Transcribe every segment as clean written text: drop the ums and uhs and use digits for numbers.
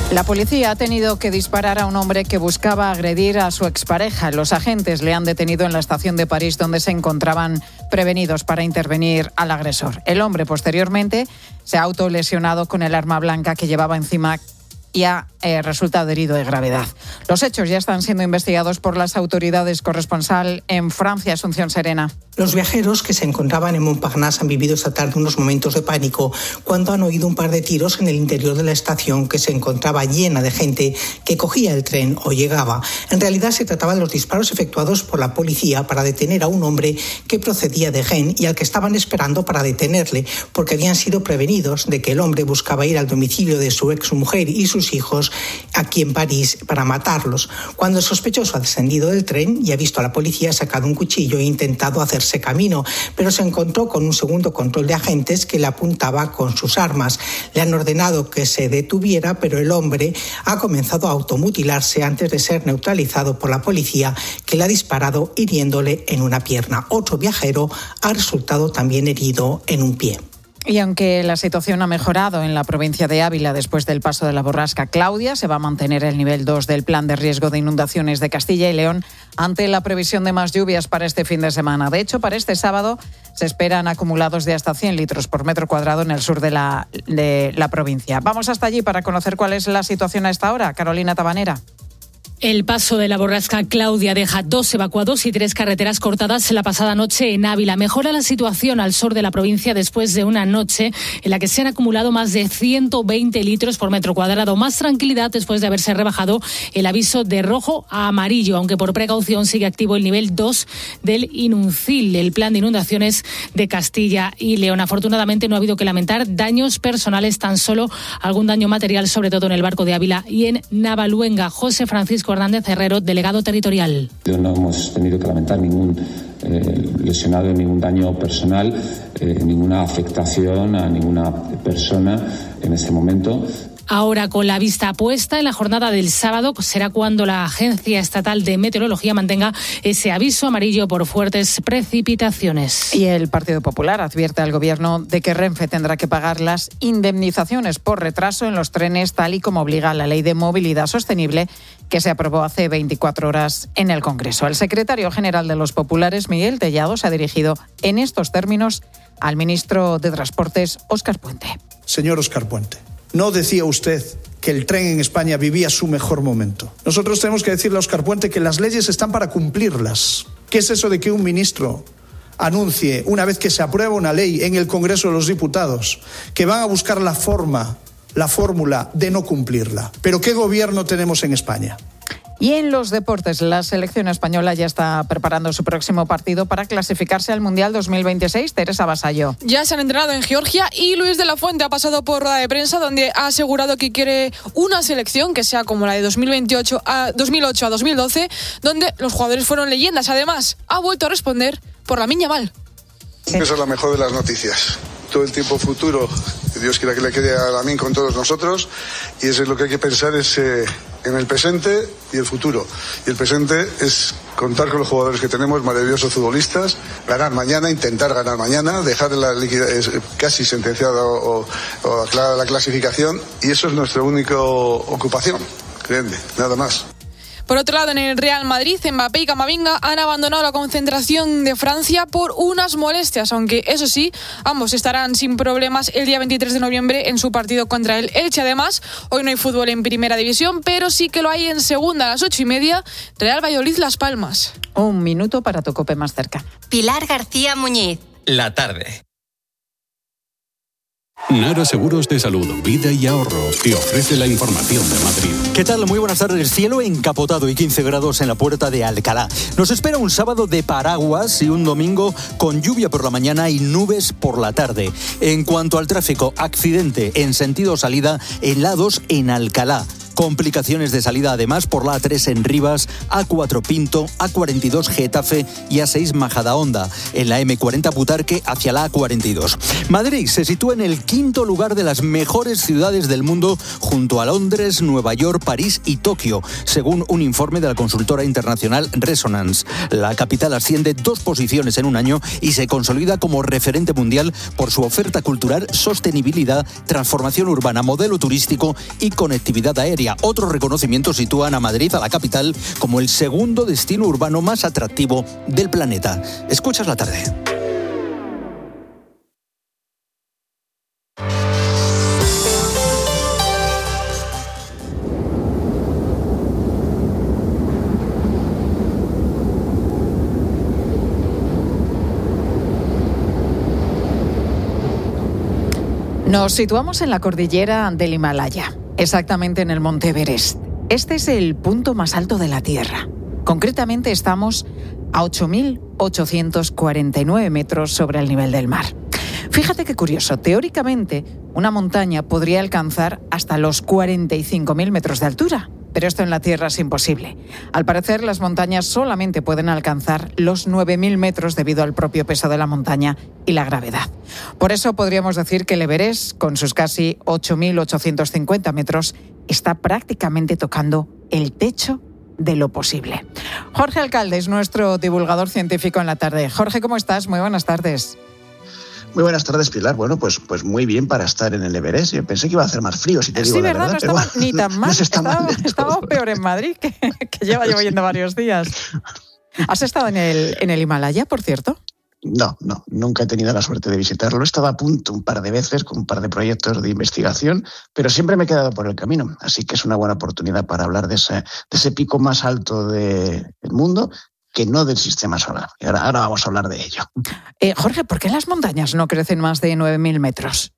La policía ha tenido que disparar a un hombre que buscaba agredir a su expareja. Los agentes le han detenido en la estación de París, donde se encontraban prevenidos para intervenir al agresor. El hombre posteriormente se ha autolesionado con el arma blanca que llevaba encima y ha resultado herido de gravedad. Los hechos ya están siendo investigados por las autoridades. Corresponsal en Francia, Asunción Serena. Los viajeros que se encontraban en Montparnasse han vivido esta tarde unos momentos de pánico cuando han oído un par de tiros en el interior de la estación, que se encontraba llena de gente que cogía el tren o llegaba. En realidad se trataba de los disparos efectuados por la policía para detener a un hombre que procedía de Rennes y al que estaban esperando para detenerle, porque habían sido prevenidos de que el hombre buscaba ir al domicilio de su exmujer y sus hijos aquí en París para matarlos. Cuando el sospechoso ha descendido del tren y ha visto a la policía, ha sacado un cuchillo e intentado hacerse camino, pero se encontró con un segundo control de agentes que le apuntaba con sus armas. Le han ordenado que se detuviera, pero el hombre ha comenzado a automutilarse antes de ser neutralizado por la policía, que le ha disparado hiriéndole en una pierna. Otro viajero ha resultado también herido en un pie. Y aunque la situación ha mejorado en la provincia de Ávila después del paso de la borrasca Claudia, se va a mantener el nivel 2 del plan de riesgo de inundaciones de Castilla y León ante la previsión de más lluvias para este fin de semana. De hecho, para este sábado se esperan acumulados de hasta 100 litros por metro cuadrado en el sur de la provincia. Vamos hasta allí para conocer cuál es la situación a esta hora. Carolina Tabanera. El paso de la borrasca Claudia deja 2 evacuados y 3 carreteras cortadas la pasada noche en Ávila. Mejora la situación al sur de la provincia después de una noche en la que se han acumulado más de 120 litros por metro cuadrado. Más tranquilidad después de haberse rebajado el aviso de rojo a amarillo, aunque por precaución sigue activo el nivel 2 del INUNCIL, el plan de inundaciones de Castilla y León. Afortunadamente no ha habido que lamentar daños personales, tan solo algún daño material, sobre todo en el Barco de Ávila y en Navaluenga. José Francisco Hernández Herrero, delegado territorial. No hemos tenido que lamentar ningún lesionado, ningún daño personal, ninguna afectación a ninguna persona en este momento. Ahora, con la vista puesta en la jornada del sábado, será cuando la Agencia Estatal de Meteorología mantenga ese aviso amarillo por fuertes precipitaciones. Y el Partido Popular advierte al Gobierno de que Renfe tendrá que pagar las indemnizaciones por retraso en los trenes, tal y como obliga la Ley de Movilidad Sostenible, que se aprobó hace 24 horas en el Congreso. El secretario general de los populares, Miguel Tellado, se ha dirigido en estos términos al ministro de Transportes, Óscar Puente. Señor Óscar Puente, ¿no decía usted que el tren en España vivía su mejor momento? Nosotros tenemos que decirle a Óscar Puente que las leyes están para cumplirlas. ¿Qué es eso de que un ministro anuncie, una vez que se aprueba una ley en el Congreso de los Diputados, que van a buscar la fórmula de no cumplirla? ¿Pero qué gobierno tenemos en España? Y en los deportes, la selección española ya está preparando su próximo partido para clasificarse al Mundial 2026. Teresa Vasallo. Ya se han entrenado en Georgia y Luis de la Fuente ha pasado por rueda de prensa, donde ha asegurado que quiere una selección que sea como la de 2008 a 2012, donde los jugadores fueron leyendas. Además, ha vuelto a responder por Lamine Yamal. Esa es la mejor de las noticias. Todo el tiempo futuro, Dios quiera que le quede a Lamine con todos nosotros, y eso es lo que hay que pensar, es en el presente y el futuro. Y el presente es contar con los jugadores que tenemos, maravillosos futbolistas, ganar mañana, intentar ganar mañana, dejar casi sentenciada o aclarada la clasificación, y eso es nuestra única ocupación, créanme, nada más. Por otro lado, en el Real Madrid, Mbappé y Camavinga han abandonado la concentración de Francia por unas molestias, aunque eso sí, ambos estarán sin problemas el día 23 de noviembre en su partido contra el Elche. Además, hoy no hay fútbol en Primera División, pero sí que lo hay en Segunda a las 8:30, Real Valladolid-Las Palmas. Un minuto para tu COPE más cerca. Pilar García Muñiz. La tarde. Nara Seguros de Salud, Vida y Ahorro te ofrece la información de Madrid. ¿Qué tal? Muy buenas tardes. Cielo encapotado y 15 grados en la puerta de Alcalá. Nos espera un sábado de paraguas y un domingo con lluvia por la mañana y nubes por la tarde. En cuanto al tráfico, accidente en sentido salida en la 2 en Alcalá, Complicaciones de salida además por la A3 en Rivas, A4 Pinto, A42 Getafe y A6 Majadahonda, en la M40 Butarque hacia la A42. Madrid se sitúa en el quinto lugar de las mejores ciudades del mundo junto a Londres, Nueva York, París y Tokio, según un informe de la consultora internacional Resonance. La capital asciende 2 posiciones en un año y se consolida como referente mundial por su oferta cultural, sostenibilidad, transformación urbana, modelo turístico y conectividad aérea. Otros reconocimientos sitúan a Madrid, a la capital, como el segundo destino urbano más atractivo del planeta. Escuchas la tarde. Nos situamos en la cordillera del Himalaya, exactamente en el monte Everest. Este es el punto más alto de la Tierra. Concretamente estamos a 8.849 metros sobre el nivel del mar. Fíjate qué curioso, teóricamente una montaña podría alcanzar hasta los 45.000 metros de altura, pero esto en la Tierra es imposible. Al parecer, las montañas solamente pueden alcanzar los 9.000 metros debido al propio peso de la montaña y la gravedad. Por eso podríamos decir que el Everest, con sus casi 8.850 metros, está prácticamente tocando el techo de lo posible. Jorge Alcalde es nuestro divulgador científico en la tarde. Jorge, ¿cómo estás? Muy buenas tardes. Muy buenas tardes, Pilar. Bueno, pues muy bien para estar en el Everest. Yo pensé que iba a hacer más frío, si te digo la verdad. Sí, verdad, no estaba ni tan mal. No estaba peor en Madrid, que lleva lloviendo varios días. ¿Has estado en el Himalaya, por cierto? No, nunca he tenido la suerte de visitarlo. He estado a punto un par de veces con un par de proyectos de investigación, pero siempre me he quedado por el camino. Así que es una buena oportunidad para hablar de ese pico más alto del mundo, que no del sistema solar. Y ahora vamos a hablar de ello. Jorge, ¿por qué las montañas no crecen más de 9.000 metros?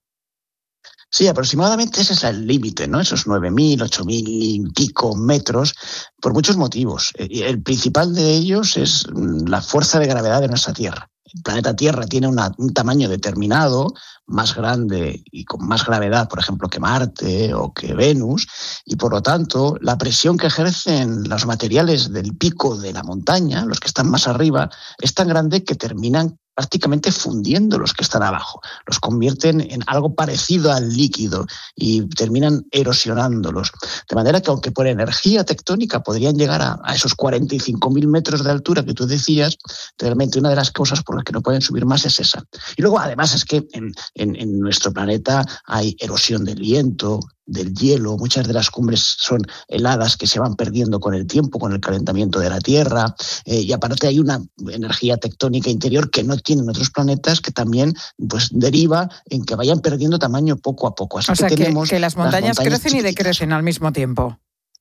Sí, aproximadamente ese es el límite, ¿no? Esos 9.000, 8.000 y pico metros, por muchos motivos. El principal de ellos es la fuerza de gravedad de nuestra Tierra. El planeta Tierra tiene un tamaño determinado, más grande y con más gravedad, por ejemplo, que Marte o que Venus, y por lo tanto la presión que ejercen los materiales del pico de la montaña, los que están más arriba, es tan grande que terminan prácticamente fundiendo los que están abajo. Los convierten en algo parecido al líquido y terminan erosionándolos. De manera que, aunque por energía tectónica podrían llegar a esos 45.000 metros de altura que tú decías, realmente una de las causas por las que no pueden subir más es esa. Y luego, además, es que en nuestro planeta hay erosión del viento, del hielo, muchas de las cumbres son heladas que se van perdiendo con el tiempo, con el calentamiento de la Tierra, y aparte hay una energía tectónica interior que no tienen otros planetas, que también pues deriva en que vayan perdiendo tamaño poco a poco. Así o sea, tenemos que las montañas crecen chiquititas. Y decrecen al mismo tiempo.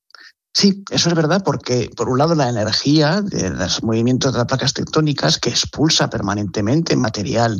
Sí, eso es verdad, porque por un lado la energía de los movimientos de las placas tectónicas, que expulsa permanentemente material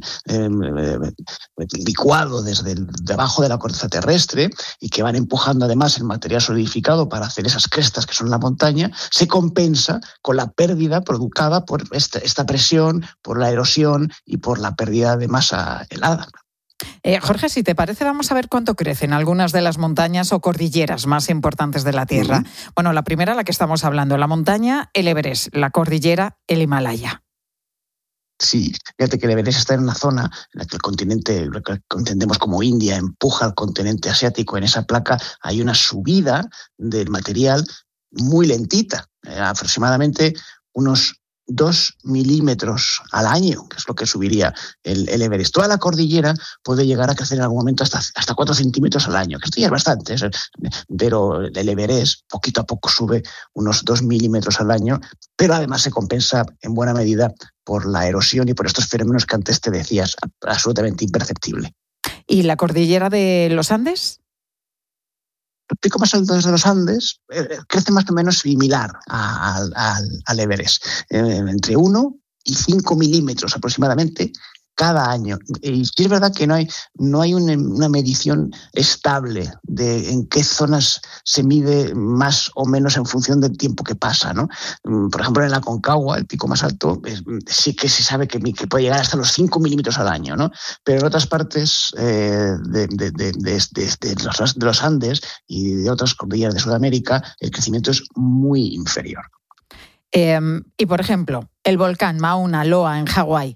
licuado desde debajo de la corteza terrestre y que van empujando además el material solidificado para hacer esas crestas que son la montaña, se compensa con la pérdida provocada por esta presión, por la erosión y por la pérdida de masa helada. Jorge, si te parece, vamos a ver cuánto crecen algunas de las montañas o cordilleras más importantes de la Tierra. Uh-huh. Bueno, la primera, la que estamos hablando, la montaña, el Everest, la cordillera, el Himalaya. Sí, fíjate que el Everest está en una zona en la que el continente, lo que entendemos como India, empuja al continente asiático. En esa placa hay una subida del material muy lentita, aproximadamente unos 2 milímetros al año, que es lo que subiría el Everest. Toda la cordillera puede llegar a crecer en algún momento hasta 4 centímetros al año, que esto ya es bastante, pero el Everest poquito a poco sube unos 2 milímetros al año, pero además se compensa en buena medida por la erosión y por estos fenómenos que antes te decías, absolutamente imperceptible. ¿Y la cordillera de los Andes? El pico más alto de los Andes crece más o menos similar al Everest, entre 1 y 5 milímetros aproximadamente, cada año. Y sí es verdad que no hay una medición estable de en qué zonas se mide más o menos en función del tiempo que pasa, ¿no? Por ejemplo, en el Aconcagua, el pico más alto, sí que se sabe que puede llegar hasta los 5 milímetros al año, ¿no? Pero en otras partes de los Andes y de otras cordilleras de Sudamérica, el crecimiento es muy inferior. Y, por ejemplo, el volcán Mauna Loa en Hawái.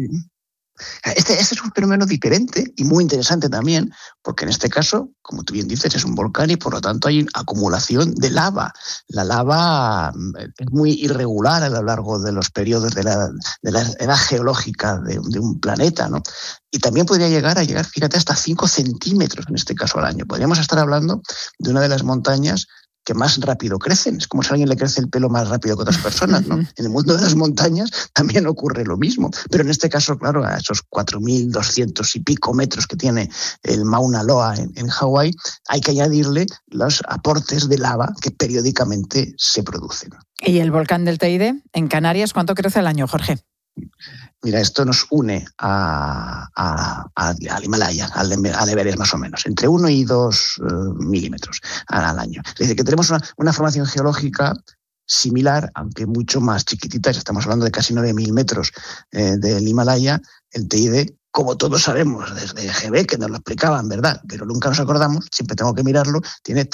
Este es un fenómeno diferente y muy interesante también, porque en este caso, como tú bien dices, es un volcán y por lo tanto hay acumulación de lava. La lava es muy irregular a lo largo de los periodos de la edad geológica de un planeta, ¿no? Y también podría llegar, fíjate, hasta 5 centímetros en este caso al año. Podríamos estar hablando de una de las montañas que más rápido crecen. Es como si a alguien le crece el pelo más rápido que otras personas, ¿no? En el mundo de las montañas también ocurre lo mismo. Pero en este caso, claro, a esos 4.200 y pico metros que tiene el Mauna Loa en Hawái, hay que añadirle los aportes de lava que periódicamente se producen. ¿Y el volcán del Teide en Canarias cuánto crece al año, Jorge? Mira, esto nos une al Himalaya, al Everest más o menos, entre 1 y 2 milímetros al año. Es decir, que tenemos una formación geológica similar, aunque mucho más chiquitita. Estamos hablando de casi 9.000 metros del Himalaya. El Teide, como todos sabemos desde GB, que nos lo explicaban, ¿verdad? Pero nunca nos acordamos, siempre tengo que mirarlo, tiene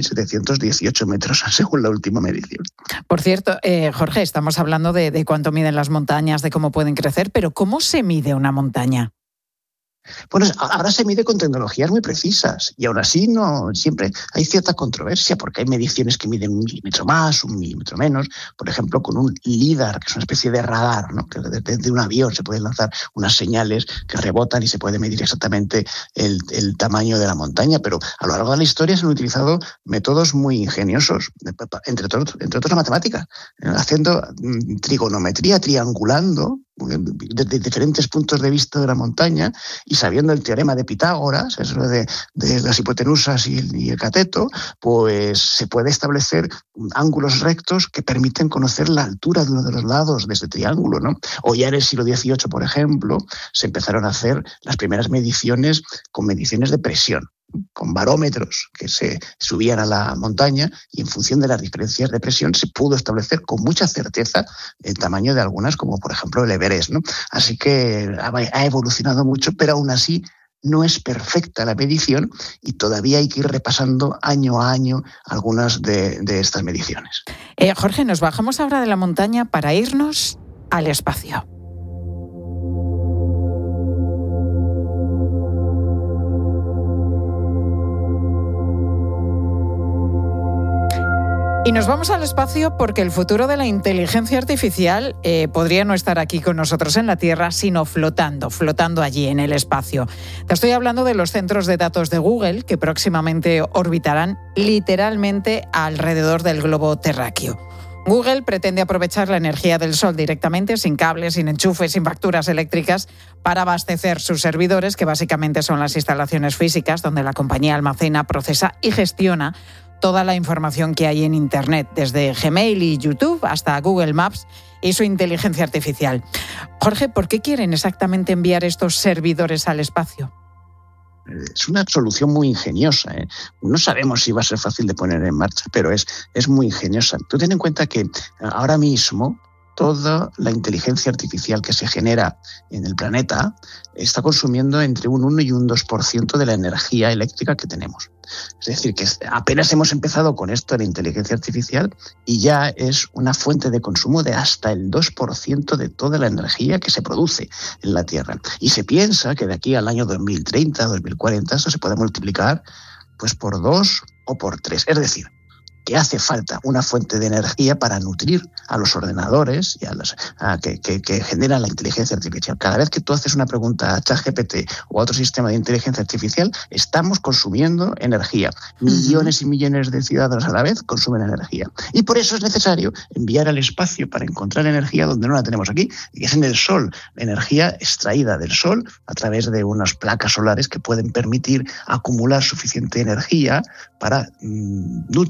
3.718 metros según la última medición. Por cierto, Jorge, estamos hablando de cuánto miden las montañas, de cómo pueden crecer, pero ¿cómo se mide una montaña? Bueno, ahora se mide con tecnologías muy precisas y aún así no siempre hay cierta controversia porque hay mediciones que miden 1 milímetro más, 1 milímetro menos. Por ejemplo, con un LIDAR, que es una especie de radar, ¿no? Que desde un avión se pueden lanzar unas señales que rebotan y se puede medir exactamente el tamaño de la montaña. Pero a lo largo de la historia se han utilizado métodos muy ingeniosos, entre otros la matemática, haciendo trigonometría, triangulando desde diferentes puntos de vista de la montaña y sabiendo el teorema de Pitágoras, eso de las hipotenusas y el cateto, pues se puede establecer ángulos rectos que permiten conocer la altura de uno de los lados de este triángulo, ¿no? O ya en el siglo XVIII, por ejemplo, se empezaron a hacer las primeras mediciones con mediciones de presión, con barómetros que se subían a la montaña y en función de las diferencias de presión se pudo establecer con mucha certeza el tamaño de algunas, como por ejemplo el Everest, ¿no? Así que ha evolucionado mucho, pero aún así no es perfecta la medición y todavía hay que ir repasando año a año algunas de estas mediciones. Jorge, nos bajamos ahora de la montaña para irnos al espacio. Y nos vamos al espacio porque el futuro de la inteligencia artificial podría no estar aquí con nosotros en la Tierra, sino flotando allí en el espacio. Te estoy hablando de los centros de datos de Google que próximamente orbitarán literalmente alrededor del globo terráqueo. Google pretende aprovechar la energía del sol directamente, sin cables, sin enchufes, sin facturas eléctricas, para abastecer sus servidores, que básicamente son las instalaciones físicas donde la compañía almacena, procesa y gestiona toda la información que hay en Internet, desde Gmail y YouTube hasta Google Maps y su inteligencia artificial. Jorge, ¿por qué quieren exactamente enviar estos servidores al espacio? Es una solución muy ingeniosa, ¿eh? No sabemos si va a ser fácil de poner en marcha, pero es muy ingeniosa. Tú ten en cuenta que ahora mismo toda la inteligencia artificial que se genera en el planeta está consumiendo entre un 1 y un 2% de la energía eléctrica que tenemos. Es decir, que apenas hemos empezado con esto de la inteligencia artificial y ya es una fuente de consumo de hasta el 2% de toda la energía que se produce en la Tierra. Y se piensa que de aquí al año 2030, 2040, esto se puede multiplicar pues por 2 o por 3. Es decir, que hace falta una fuente de energía para nutrir a los ordenadores y que generan la inteligencia artificial. Cada vez que tú haces una pregunta a ChatGPT o a otro sistema de inteligencia artificial, estamos consumiendo energía. Millones y millones de ciudadanos a la vez consumen energía. Y por eso es necesario enviar al espacio para encontrar energía donde no la tenemos aquí, y es en el Sol. La energía extraída del Sol a través de unas placas solares que pueden permitir acumular suficiente energía para nutrir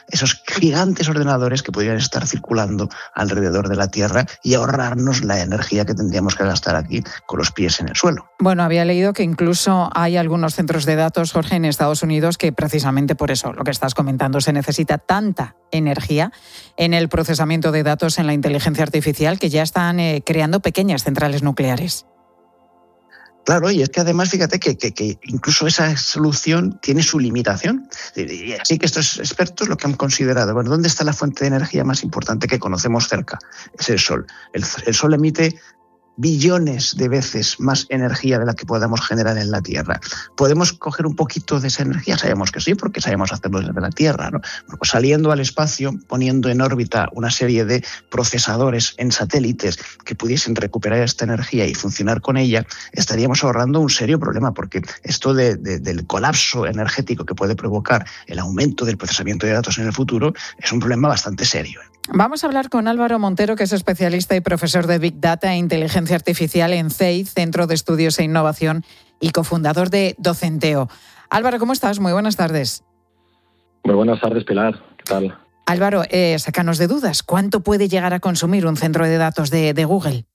esos gigantes ordenadores que podrían estar circulando alrededor de la Tierra y ahorrarnos la energía que tendríamos que gastar aquí con los pies en el suelo. Bueno, había leído que incluso hay algunos centros de datos, Jorge, en Estados Unidos que precisamente por eso, lo que estás comentando, se necesita tanta energía en el procesamiento de datos en la inteligencia artificial que ya están creando pequeñas centrales nucleares. Claro, y es que además fíjate que incluso esa solución tiene su limitación. Y así que estos expertos lo que han considerado, bueno, ¿dónde está la fuente de energía más importante que conocemos cerca? Es el Sol. El Sol emite billones de veces más energía de la que podamos generar en la Tierra. ¿Podemos coger un poquito de esa energía? Sabemos que sí, porque sabemos hacerlo desde la Tierra, ¿no? Pues saliendo al espacio, poniendo en órbita una serie de procesadores en satélites que pudiesen recuperar esta energía y funcionar con ella, estaríamos ahorrando un serio problema, porque esto del colapso energético que puede provocar el aumento del procesamiento de datos en el futuro es un problema bastante serio. Vamos a hablar con Álvaro Montero, que es especialista y profesor de Big Data e Inteligencia Artificial en CEID, Centro de Estudios e Innovación, y cofundador de Docenteo. Álvaro, ¿cómo estás? Muy buenas tardes. Muy buenas tardes, Pilar. ¿Qué tal? Álvaro, sácanos de dudas. ¿Cuánto puede llegar a consumir un centro de datos de Google?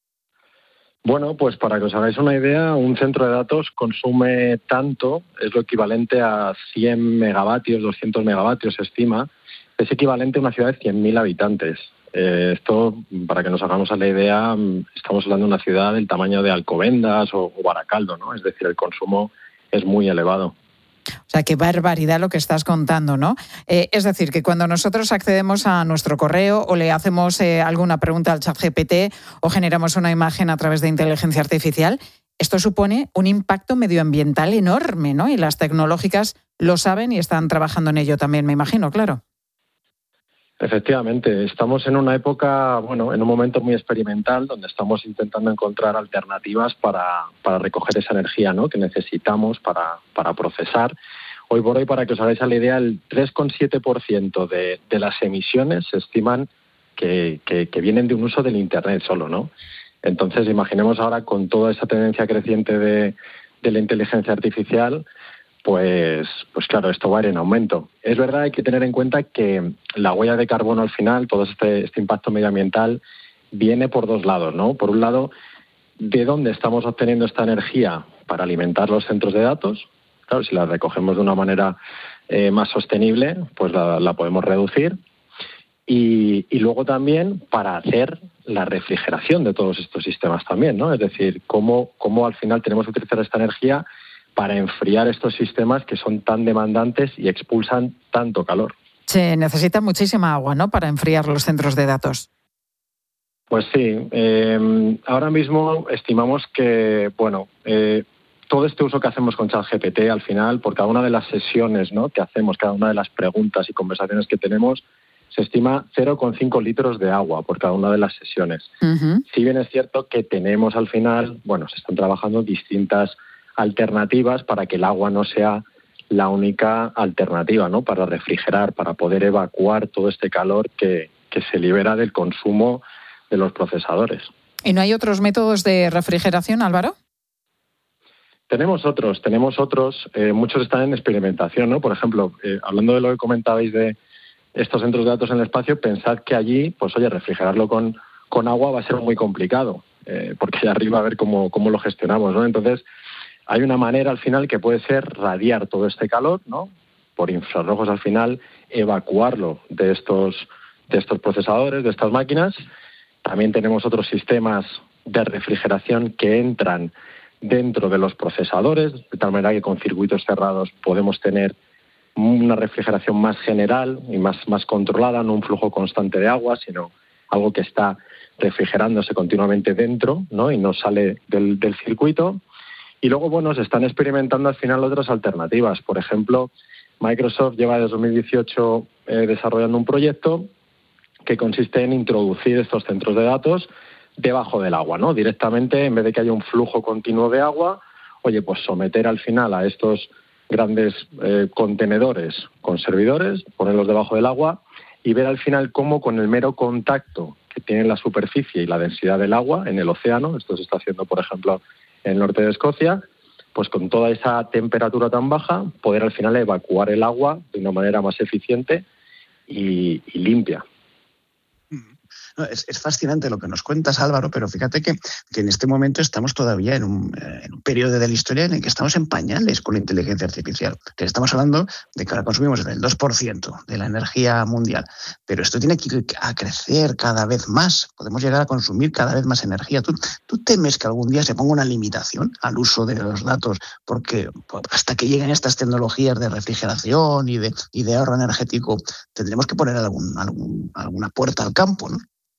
Bueno, pues para que os hagáis una idea, un centro de datos consume tanto, es lo equivalente a 100 megavatios, 200 megavatios se estima. Es equivalente a una ciudad de 100.000 habitantes. Esto, para que nos hagamos a la idea, estamos hablando de una ciudad del tamaño de Alcobendas o Baracaldo, ¿no? Es decir, el consumo es muy elevado. O sea, qué barbaridad lo que estás contando, ¿no? Es decir, que cuando nosotros accedemos a nuestro correo o le hacemos alguna pregunta al ChatGPT o generamos una imagen a través de inteligencia artificial, esto supone un impacto medioambiental enorme, ¿no? Y las tecnológicas lo saben y están trabajando en ello también, me imagino, claro. Efectivamente, estamos en una época, bueno, en un momento muy experimental donde estamos intentando encontrar alternativas para recoger esa energía, ¿no?, que necesitamos para procesar. Hoy por hoy, para que os hagáis a la idea, el 3,7% de las emisiones se estiman que vienen de un uso del Internet solo, ¿no? Entonces, imaginemos ahora con toda esa tendencia creciente de la inteligencia artificial, pues claro, esto va a ir en aumento. Es verdad, hay que tener en cuenta que la huella de carbono al final, todo este impacto medioambiental, viene por dos lados, ¿no? Por un lado, ¿de dónde estamos obteniendo esta energía para alimentar los centros de datos? Claro, si la recogemos de una manera más sostenible, pues la podemos reducir. Y luego también para hacer la refrigeración de todos estos sistemas también, ¿no? Es decir, cómo al final tenemos que utilizar esta energía para enfriar estos sistemas que son tan demandantes y expulsan tanto calor. Se necesita muchísima agua, ¿no?, para enfriar los centros de datos. Pues sí. Ahora mismo estimamos que, todo este uso que hacemos con ChatGPT, al final, por cada una de las sesiones, ¿no?, que hacemos, cada una de las preguntas y conversaciones que tenemos, se estima 0,5 litros de agua por cada una de las sesiones. Uh-huh. Si bien es cierto que tenemos al final, se están trabajando distintas alternativas para que el agua no sea la única alternativa, ¿no?, para refrigerar, para poder evacuar todo este calor que se libera del consumo de los procesadores. ¿Y no hay otros métodos de refrigeración, Álvaro? Tenemos otros. Muchos están en experimentación, ¿no? Por ejemplo, hablando de lo que comentabais de estos centros de datos en el espacio, pensad que allí, refrigerarlo con agua va a ser muy complicado, porque allá arriba a ver cómo lo gestionamos, ¿no? Entonces, hay una manera al final que puede ser radiar todo este calor, ¿no?, por infrarrojos al final, evacuarlo de estos procesadores, de estas máquinas. También tenemos otros sistemas de refrigeración que entran dentro de los procesadores, de tal manera que con circuitos cerrados podemos tener una refrigeración más general y más controlada, no un flujo constante de agua, sino algo que está refrigerándose continuamente dentro, ¿no?, y no sale del circuito. Y luego, se están experimentando al final otras alternativas. Por ejemplo, Microsoft lleva desde 2018 desarrollando un proyecto que consiste en introducir estos centros de datos debajo del agua, ¿no? Directamente, en vez de que haya un flujo continuo de agua, pues someter al final a estos grandes contenedores con servidores, ponerlos debajo del agua y ver al final cómo con el mero contacto que tiene la superficie y la densidad del agua en el océano, esto se está haciendo, por ejemplo, en el norte de Escocia, pues con toda esa temperatura tan baja, poder al final evacuar el agua de una manera más eficiente y limpia. No, es fascinante lo que nos cuentas, Álvaro, pero fíjate que en este momento estamos todavía en un periodo de la historia en el que estamos en pañales con la inteligencia artificial. Que estamos hablando de que ahora consumimos el 2% de la energía mundial, pero esto tiene que ir a crecer cada vez más. Podemos llegar a consumir cada vez más energía. ¿Tú temes que algún día se ponga una limitación al uso de los datos? Porque hasta que lleguen estas tecnologías de refrigeración y de ahorro energético, tendremos que poner alguna puerta al campo, ¿no?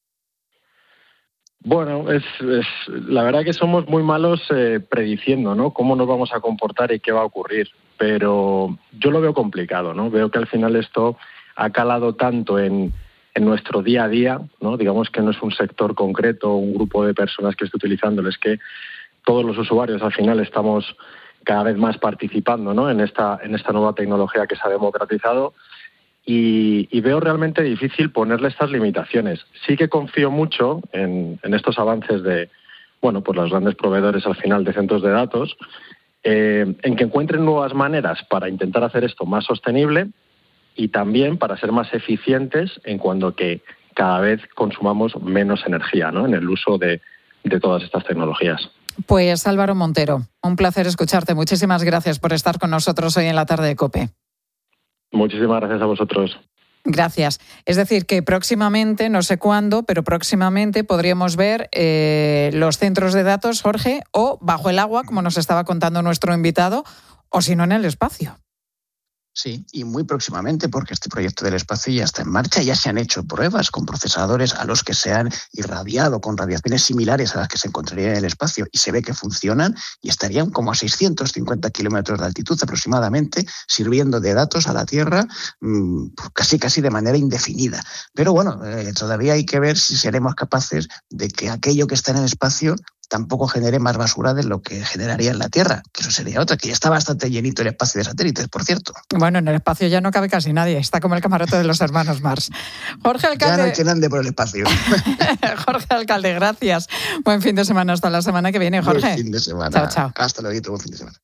Bueno, la verdad que somos muy malos prediciendo, ¿no?, cómo nos vamos a comportar y qué va a ocurrir. Pero yo lo veo complicado, ¿no? Veo que al final esto ha calado tanto en nuestro día a día, ¿no? Digamos que no es un sector concreto, un grupo de personas que esté utilizándolo, es que todos los usuarios al final estamos cada vez más participando, ¿no?, en esta nueva tecnología que se ha democratizado. Y veo realmente difícil ponerle estas limitaciones. Sí que confío mucho en estos avances de, bueno, pues los grandes proveedores al final de centros de datos, en que encuentren nuevas maneras para intentar hacer esto más sostenible y también para ser más eficientes en cuanto que cada vez consumamos menos energía, ¿no?, en el uso de todas estas tecnologías. Pues Álvaro Montero, un placer escucharte. Muchísimas gracias por estar con nosotros hoy en la tarde de COPE. Muchísimas gracias a vosotros. Gracias. Es decir, que próximamente, no sé cuándo, pero próximamente podríamos ver los centros de datos, Jorge, o bajo el agua, como nos estaba contando nuestro invitado, o si no en el espacio. Sí, y muy próximamente, porque este proyecto del espacio ya está en marcha, ya se han hecho pruebas con procesadores a los que se han irradiado con radiaciones similares a las que se encontrarían en el espacio y se ve que funcionan y estarían como a 650 kilómetros de altitud aproximadamente, sirviendo de datos a la Tierra casi de manera indefinida. Pero bueno, todavía hay que ver si seremos capaces de que aquello que está en el espacio tampoco genere más basura de lo que generaría en la Tierra, que eso sería otra, que ya está bastante llenito el espacio de satélites, por cierto. Bueno, en el espacio ya no cabe casi nadie, está como el camarote de los hermanos Mars. Jorge Alcalde... Ya no hay quien ande por el espacio. Jorge Alcalde, gracias. Buen fin de semana, hasta la semana que viene, Jorge. Buen fin de semana. Chao, chao. Hasta luego, buen fin de semana.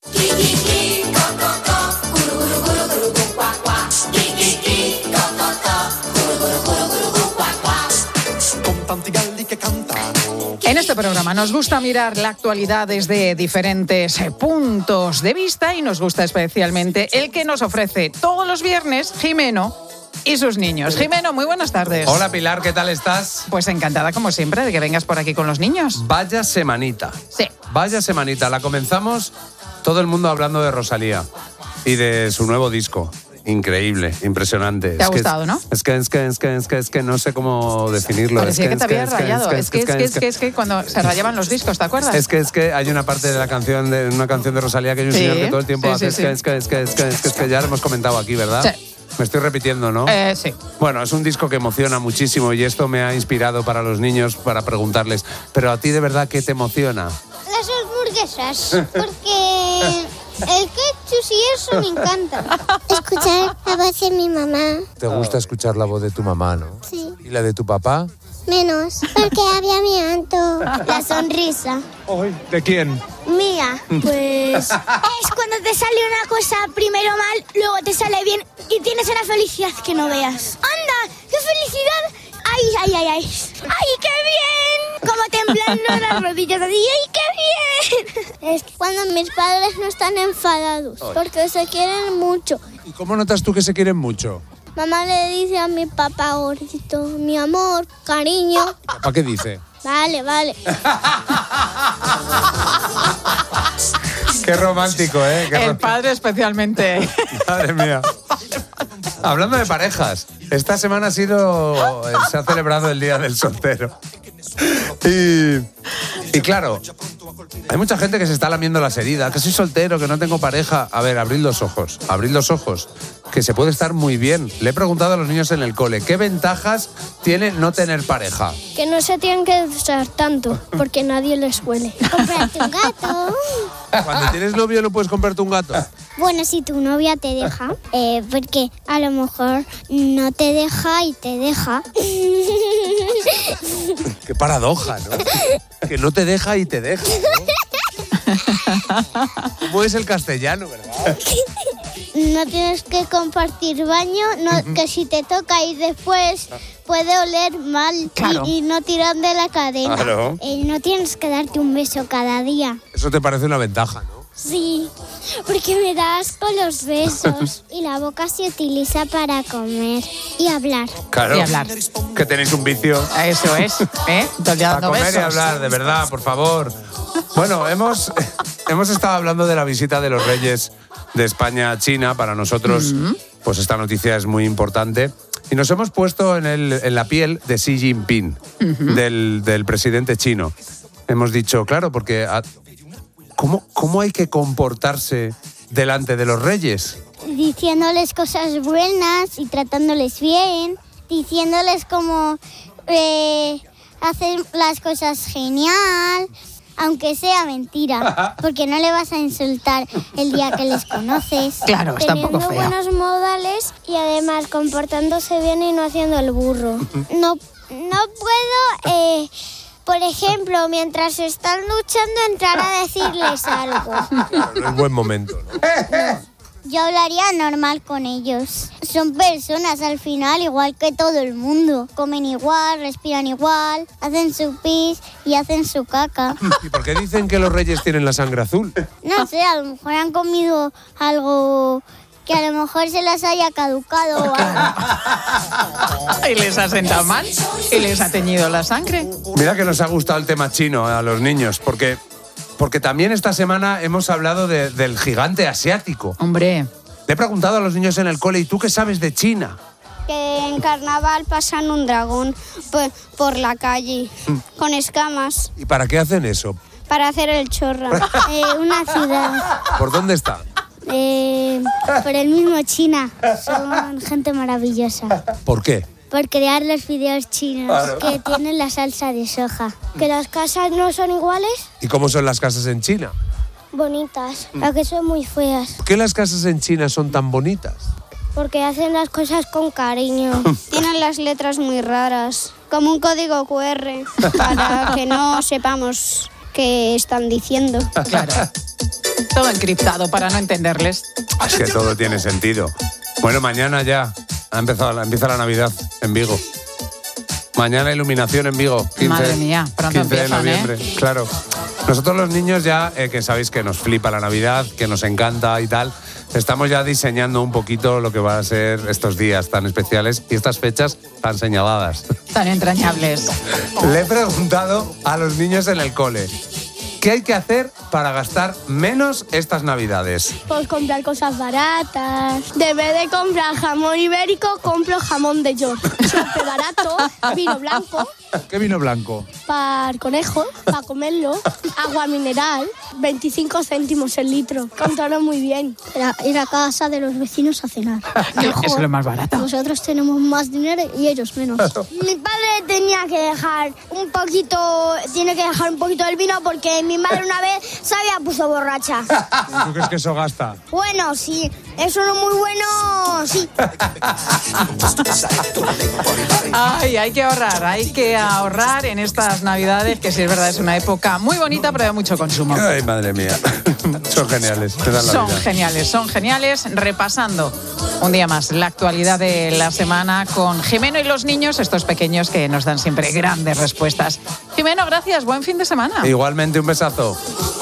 En este programa nos gusta mirar la actualidad desde diferentes puntos de vista y nos gusta especialmente el que nos ofrece todos los viernes Jimeno y sus niños. Jimeno, muy buenas tardes. Hola Pilar, ¿qué tal estás? Pues encantada como siempre de que vengas por aquí con los niños. Vaya semanita. Sí. Vaya semanita. La comenzamos todo el mundo hablando de Rosalía y de su nuevo disco. Increíble, impresionante. ¿Te ha gustado, no? Es que no sé cómo definirlo. Parecía que te había rayado. Es que cuando se rayaban los discos, ¿te acuerdas? Es que hay una parte de la canción, de una canción de Rosalía que hay un señor que todo el tiempo hace es que ya lo hemos comentado aquí, ¿verdad? Sí. Me estoy repitiendo, ¿no? Sí. Bueno, es un disco que emociona muchísimo y esto me ha inspirado para los niños para preguntarles, ¿pero a ti de verdad qué te emociona? Las hamburguesas, porque el ketchup y eso me encanta. Escuchar la voz de mi mamá. ¿Te gusta escuchar la voz de tu mamá, no? Sí. ¿Y la de tu papá? Menos, porque había mi anto. La sonrisa. ¿De quién? Mía. Pues es cuando te sale una cosa primero mal, luego te sale bien y tienes una felicidad que no veas. ¡Anda! ¡Qué felicidad! ¡Ay! ¡Ay, qué bien! Como temblando las rodillas así. ¡Ay, qué bien! Es cuando mis padres no están enfadados, porque se quieren mucho. ¿Y cómo notas tú que se quieren mucho? Mamá le dice a mi papá gordito, mi amor, cariño. ¿Papá qué dice? Vale. Qué romántico, ¿eh? El padre especialmente. Madre mía. Hablando de parejas, esta semana se ha celebrado el Día del Soltero. Y claro, hay mucha gente que se está lamiendo las heridas, que soy soltero, que no tengo pareja. A ver, abrid los ojos, que se puede estar muy bien. Le he preguntado a los niños en el cole, ¿qué ventajas tiene no tener pareja? Que no se tienen que usar tanto, porque nadie les huele. Comprarte un gato. Cuando tienes novio no puedes comprarte un gato. Bueno, si tu novia te deja, porque a lo mejor no te deja y te deja. Qué paradoja, ¿no? Que no te deja y te deja, ¿no? ¿Cómo es el castellano, verdad? No tienes que compartir baño, que si te toca ir después puede oler mal, claro. y no tiran de la cadena. Claro. No tienes que darte un beso cada día. Eso te parece una ventaja, ¿no? Sí, porque me da asco los besos. Y la boca se utiliza para comer y hablar. Claro. Y hablar. Que tenéis un vicio. Eso es, ¿eh? Todo el día Para dando comer besos. y hablar, de verdad, por favor. Bueno, hemos estado hablando de la visita de los reyes de España a China. Para nosotros, pues esta noticia es muy importante. Y nos hemos puesto en la piel de Xi Jinping, del presidente chino. Hemos dicho, claro, porque ¿cómo hay que comportarse delante de los reyes? Diciéndoles cosas buenas y tratándoles bien. Diciéndoles cómo hacer las cosas genial, aunque sea mentira, porque no le vas a insultar el día que les conoces. Claro, está un poco fea. Teniendo buenos modales y además comportándose bien y no haciendo el burro. No puedo, por ejemplo, mientras están luchando, entrar a decirles algo. Claro, no es buen momento, ¿no? Yo hablaría normal con ellos. Son personas al final, igual que todo el mundo. Comen igual, respiran igual, hacen su pis y hacen su caca. ¿Y por qué dicen que los reyes tienen la sangre azul? No sé, a lo mejor han comido algo que a lo mejor se las haya caducado o algo. Y les ha sentado mal y les ha teñido la sangre. Mira que nos ha gustado el tema chino a los niños, porque también esta semana hemos hablado del gigante asiático. Hombre. Le he preguntado a los niños en el cole, ¿y tú qué sabes de China? Que en carnaval pasan un dragón por la calle con escamas ¿Y para qué hacen eso? para hacer el chorra. Una ciudad. ¿Por dónde está? Por el mismo China. Son gente maravillosa. ¿Por qué? Por crear los fideos chinos, Claro. que tienen la salsa de soja. Que las casas no son iguales, ¿Y cómo son las casas en China? bonitas, a que son muy feas. ¿Por qué las casas en China son tan bonitas? Porque hacen las cosas con cariño. Tienen las letras muy raras, como un código QR, para que no sepamos qué están diciendo. Claro. Todo encriptado para no entenderles. Es que todo tiene sentido. Bueno, mañana ya empieza la Navidad en Vigo. Mañana iluminación en Vigo. 15, Madre mía, pronto 15 de empiezan, noviembre. Claro. Nosotros los niños ya, que sabéis que nos flipa la Navidad, que nos encanta y tal, estamos ya diseñando un poquito lo que van a ser estos días tan especiales y estas fechas tan señaladas. Tan entrañables. Le he preguntado a los niños en el cole, ¿qué hay que hacer para gastar menos estas Navidades? Pues comprar cosas baratas. En vez de comprar jamón ibérico, compro jamón de York. Súper barato, vino blanco, ¿Qué vino blanco? para el conejo, para comerlo, agua mineral, 25 céntimos el litro. Contaron muy bien. Ir a casa de los vecinos a cenar. Eso es lo más barato. Nosotros tenemos más dinero y ellos menos. Mi padre tiene que dejar un poquito del vino porque mi madre una vez se había puesto borracha. ¿Tú crees que eso gasta? Bueno, sí, eso no es muy bueno, sí. Ay, hay que ahorrar en estas Navidades, que sí es verdad, es una época muy bonita, pero de mucho consumo. Ay, madre mía. Son geniales. Te dan la vida. Son geniales. Repasando un día más la actualidad de la semana con Jimeno y los niños, estos pequeños que nos dan siempre grandes respuestas. Jimeno, gracias. Buen fin de semana. Igualmente, un besazo.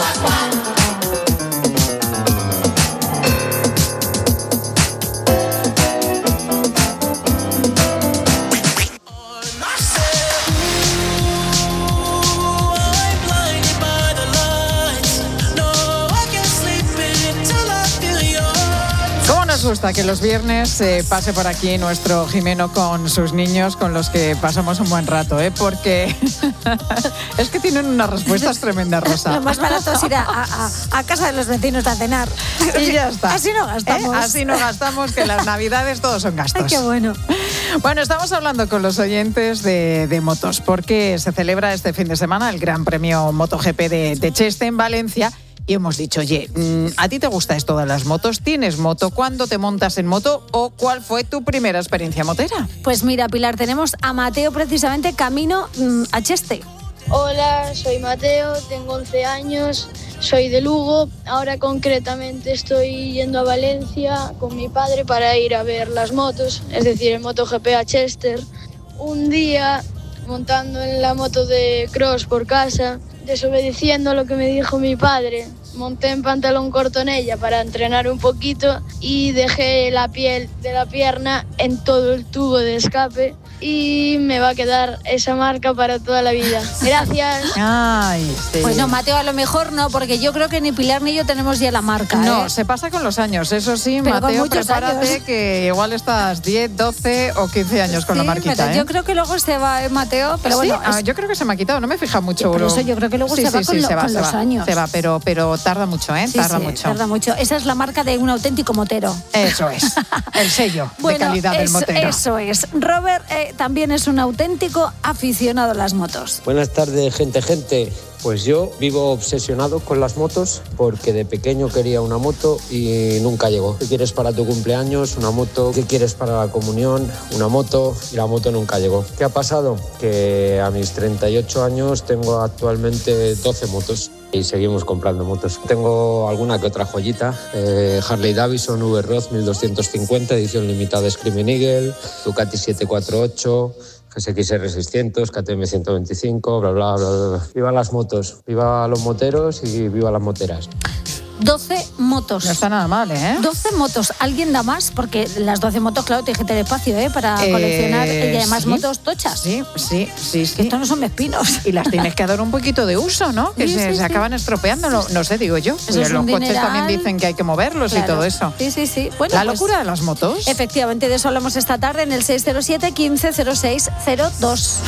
Nos gusta que los viernes pase por aquí nuestro Jimeno con sus niños, con los que pasamos un buen rato, porque es que tienen unas respuestas tremendas, Rosa. Lo más barato es ir a casa de los vecinos a cenar. Y ya está. Así no gastamos. Así no gastamos, que las Navidades todos son gastos. Ay, qué bueno. Bueno, estamos hablando con los oyentes de motos, porque se celebra este fin de semana el Gran Premio MotoGP de Cheste en Valencia. Y hemos dicho, oye, ¿a ti te gusta esto de las motos? ¿Tienes moto? ¿Cuándo te montas en moto? ¿O cuál fue tu primera experiencia motera? Pues mira, Pilar, tenemos a Mateo precisamente camino a Cheste. Hola, soy Mateo, tengo 11 años, soy de Lugo. Ahora concretamente estoy yendo a Valencia con mi padre para ir a ver las motos, es decir, el MotoGP a Chester. Un día, montando en la moto de cross por casa, desobedeciendo lo que me dijo mi padre, monté en pantalón corto en ella para entrenar un poquito y dejé la piel de la pierna en todo el tubo de escape y me va a quedar esa marca para toda la vida. Gracias. Ay, sí. Pues no, Mateo, a lo mejor no, porque yo creo que ni Pilar ni yo tenemos ya la marca. No, se pasa con los años, eso sí, pero Mateo, prepárate años. Que igual estás 10, 12 o 15 años con la marquita. Pero yo creo que luego se va, Mateo, pero sí, bueno. Yo creo que se me ha quitado, no me fija mucho. Por eso yo creo que luego se va con los años. Se va, pero tarda mucho, ¿eh? Tarda mucho. Esa es la marca de un auténtico motero. Eso es, el sello de calidad del motero. Eso es. Robert también es un auténtico aficionado a las motos. Buenas tardes, gente. Pues yo vivo obsesionado con las motos porque de pequeño quería una moto y nunca llegó. ¿Qué quieres para tu cumpleaños? Una moto. ¿Qué quieres para la comunión? Una moto. Y la moto nunca llegó. ¿Qué ha pasado? Que a mis 38 años tengo actualmente 12 motos. Y seguimos comprando motos. Tengo alguna que otra joyita. Harley Davidson V-Road 1250, edición limitada Screaming Eagle, Ducati 748, GSX-R 600, KTM 125, bla, bla, bla, bla. Viva las motos, viva los moteros y viva las moteras. 12 motos. No está nada mal, ¿eh? 12 motos. ¿Alguien da más? Porque las 12 motos, claro, te tener espacio, para coleccionar y además ¿sí? Motos tochas. Sí. Que estos no son espinos. Y las tienes que dar un poquito de uso, ¿no? Que se acaban estropeando, no sé, digo yo. Eso es los un coches dineral. también dicen que hay que moverlos y todo eso. Sí. Bueno, la locura de las motos. Efectivamente, de eso hablamos esta tarde en el 607 15 06 02.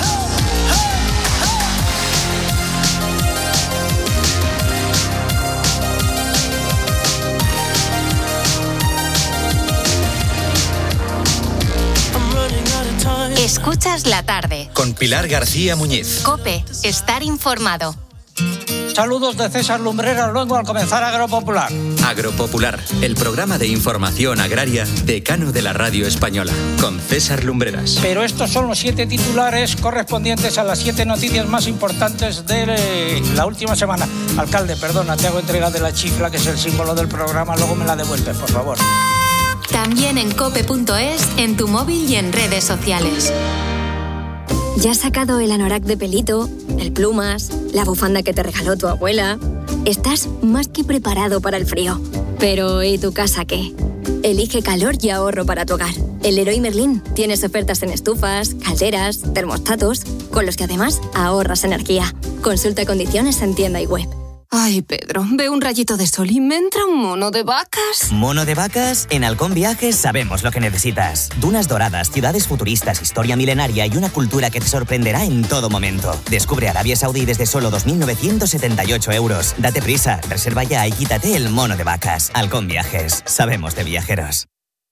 Escuchas la tarde. Con Pilar García Muñiz. COPE, estar informado. Saludos de César Lumbreras luego al comenzar Agropopular. Agropopular, el programa de información agraria decano de la radio española, con César Lumbreras. Pero estos son los 7 titulares correspondientes a las 7 noticias más importantes de la última semana. Alcalde, perdona, te hago entrega de la chifla, que es el símbolo del programa, luego me la devuelves, por favor. También en cope.es, en tu móvil y en redes sociales. ¿Ya has sacado el anorak de pelito, el plumas, la bufanda que te regaló tu abuela? Estás más que preparado para el frío. Pero ¿y tu casa qué? Elige calor y ahorro para tu hogar. El Leroy Merlin tienes ofertas en estufas, calderas, termostatos, con los que además ahorras energía. Consulta condiciones en tienda y web. Ay, Pedro, veo un rayito de sol y me entra un mono de vacas. ¿Mono de vacas? En Halcón Viajes sabemos lo que necesitas. Dunas doradas, ciudades futuristas, historia milenaria y una cultura que te sorprenderá en todo momento. Descubre Arabia Saudí desde solo 2.978 euros. Date prisa, reserva ya y quítate el mono de vacas. Halcón Viajes, sabemos de viajeros.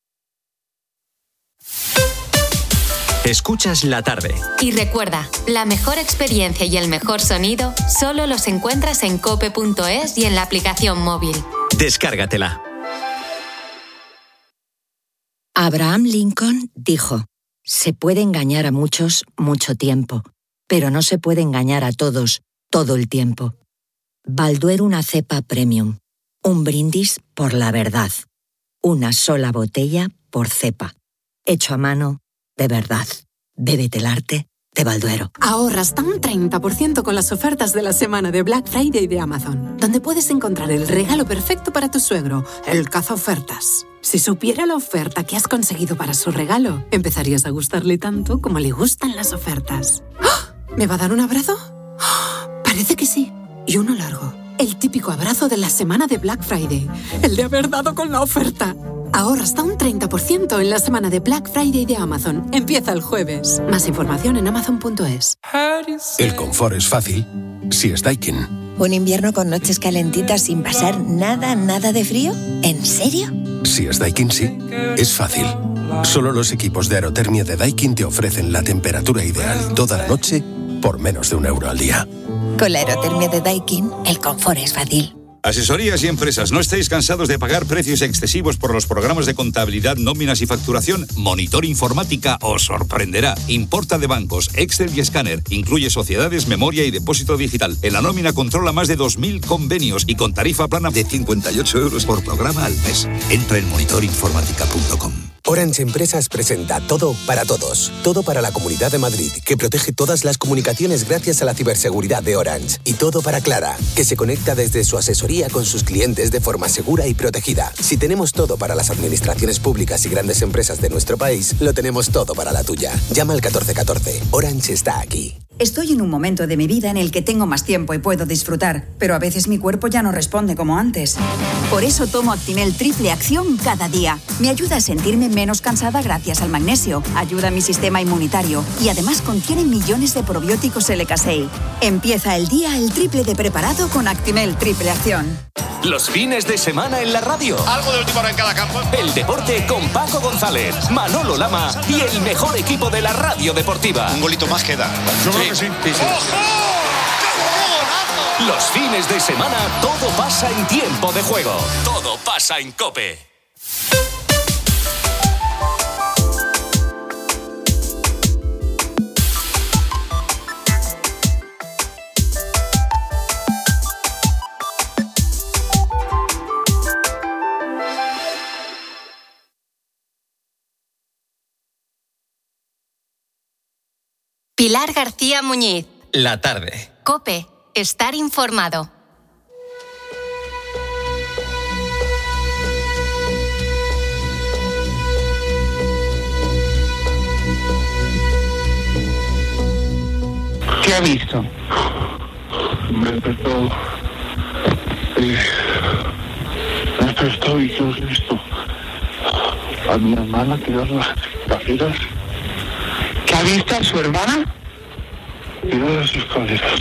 Escuchas la tarde. Y recuerda, la mejor experiencia y el mejor sonido solo los encuentras en cope.es y en la aplicación móvil. Descárgatela. Abraham Lincoln dijo: se puede engañar a muchos mucho tiempo, pero no se puede engañar a todos todo el tiempo. Balduero una cepa premium. Un brindis por la verdad. Una sola botella por cepa. Hecho a mano, de verdad. Bébete el arte de Balduero. Ahorra hasta un 30% con las ofertas de la semana de Black Friday de Amazon, donde puedes encontrar el regalo perfecto para tu suegro, el cazaofertas. Si supiera la oferta que has conseguido para su regalo, empezarías a gustarle tanto como le gustan las ofertas. ¡Oh! ¿Me va a dar un abrazo? ¡Oh! Parece que sí. Y uno largo. El típico abrazo de la semana de Black Friday. El de haber dado con la oferta. Ahorra hasta un 30% en la semana de Black Friday de Amazon. Empieza el jueves. Más información en amazon.es. El confort es fácil si es Daikin. ¿Un invierno con noches calentitas sin pasar nada de frío? ¿En serio? Si es Daikin, sí. Es fácil. Solo los equipos de aerotermia de Daikin te ofrecen la temperatura ideal toda la noche por menos de €1 al día. Con la aerotermia de Daikin, el confort es fácil. Asesorías y empresas, ¿no estáis cansados de pagar precios excesivos por los programas de contabilidad, nóminas y facturación? Monitor Informática os sorprenderá. Importa de bancos, Excel y escáner. Incluye sociedades, memoria y depósito digital. En la nómina controla más de 2.000 convenios y con tarifa plana de 58 euros por programa al mes. Entra en monitorinformática.com. Orange Empresas presenta Todo para Todos. Todo para la Comunidad de Madrid, que protege todas las comunicaciones gracias a la ciberseguridad de Orange. Y Todo para Clara, que se conecta desde su asesoría con sus clientes de forma segura y protegida. Si tenemos todo para las administraciones públicas y grandes empresas de nuestro país, lo tenemos todo para la tuya. Llama al 1414. Orange está aquí. Estoy en un momento de mi vida en el que tengo más tiempo y puedo disfrutar, pero a veces mi cuerpo ya no responde como antes. Por eso tomo Actimel Triple Acción cada día. Me ayuda a sentirme menos cansada gracias al magnesio, ayuda a mi sistema inmunitario y además contiene millones de probióticos LK6. Empieza el día el triple de preparado con Actimel Triple Acción. Los fines de semana en la radio. Algo de última hora en cada campo. El deporte con Paco González, Manolo Lama y el mejor equipo de la radio deportiva. Un golito más queda. Yo creo que sí. Los fines de semana todo pasa en tiempo de juego. Todo pasa en COPE. Pilar García Muñiz. La tarde. COPE. Estar informado. ¿Qué ha visto? Me despertó y ¿qué has visto? A mi hermana tirar las escaleras. ¿Qué ha visto a su hermana? Tirar las escaleras.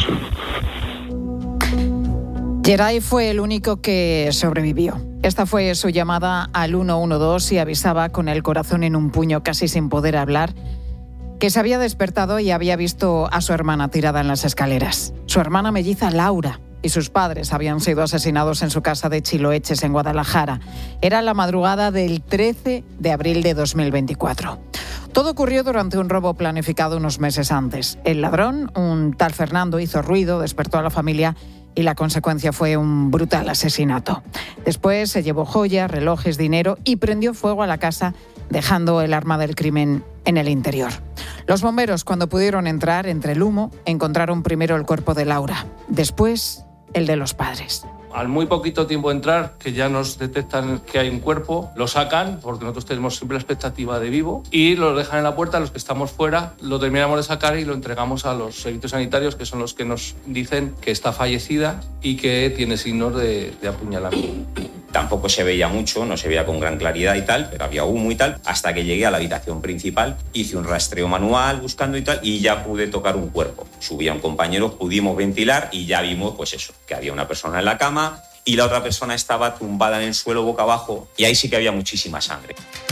Geray fue el único que sobrevivió. Esta fue su llamada al 112 y avisaba con el corazón en un puño, casi sin poder hablar, que se había despertado y había visto a su hermana tirada en las escaleras. Su hermana melliza Laura y sus padres habían sido asesinados en su casa de Chiloeches, en Guadalajara. Era la madrugada del 13 de abril de 2024. Todo ocurrió durante un robo planificado unos meses antes. El ladrón, un tal Fernando, hizo ruido, despertó a la familia y la consecuencia fue un brutal asesinato. Después se llevó joyas, relojes, dinero y prendió fuego a la casa, dejando el arma del crimen en el interior. Los bomberos, cuando pudieron entrar entre el humo, encontraron primero el cuerpo de Laura, después el de los padres. Al muy poquito tiempo de entrar, que ya nos detectan que hay un cuerpo, lo sacan, porque nosotros tenemos siempre la expectativa de vivo, y lo dejan en la puerta. Los que estamos fuera lo terminamos de sacar y lo entregamos a los servicios sanitarios, que son los que nos dicen que está fallecida y que tiene signos de apuñalamiento. Tampoco se veía mucho, no se veía con gran claridad y tal, pero había humo y tal, hasta que llegué a la habitación principal, hice un rastreo manual buscando y tal, y ya pude tocar un cuerpo. Subí a un compañero, pudimos ventilar y ya vimos, pues eso, que había una persona en la cama y la otra persona estaba tumbada en el suelo boca abajo, y ahí sí que había muchísima sangre.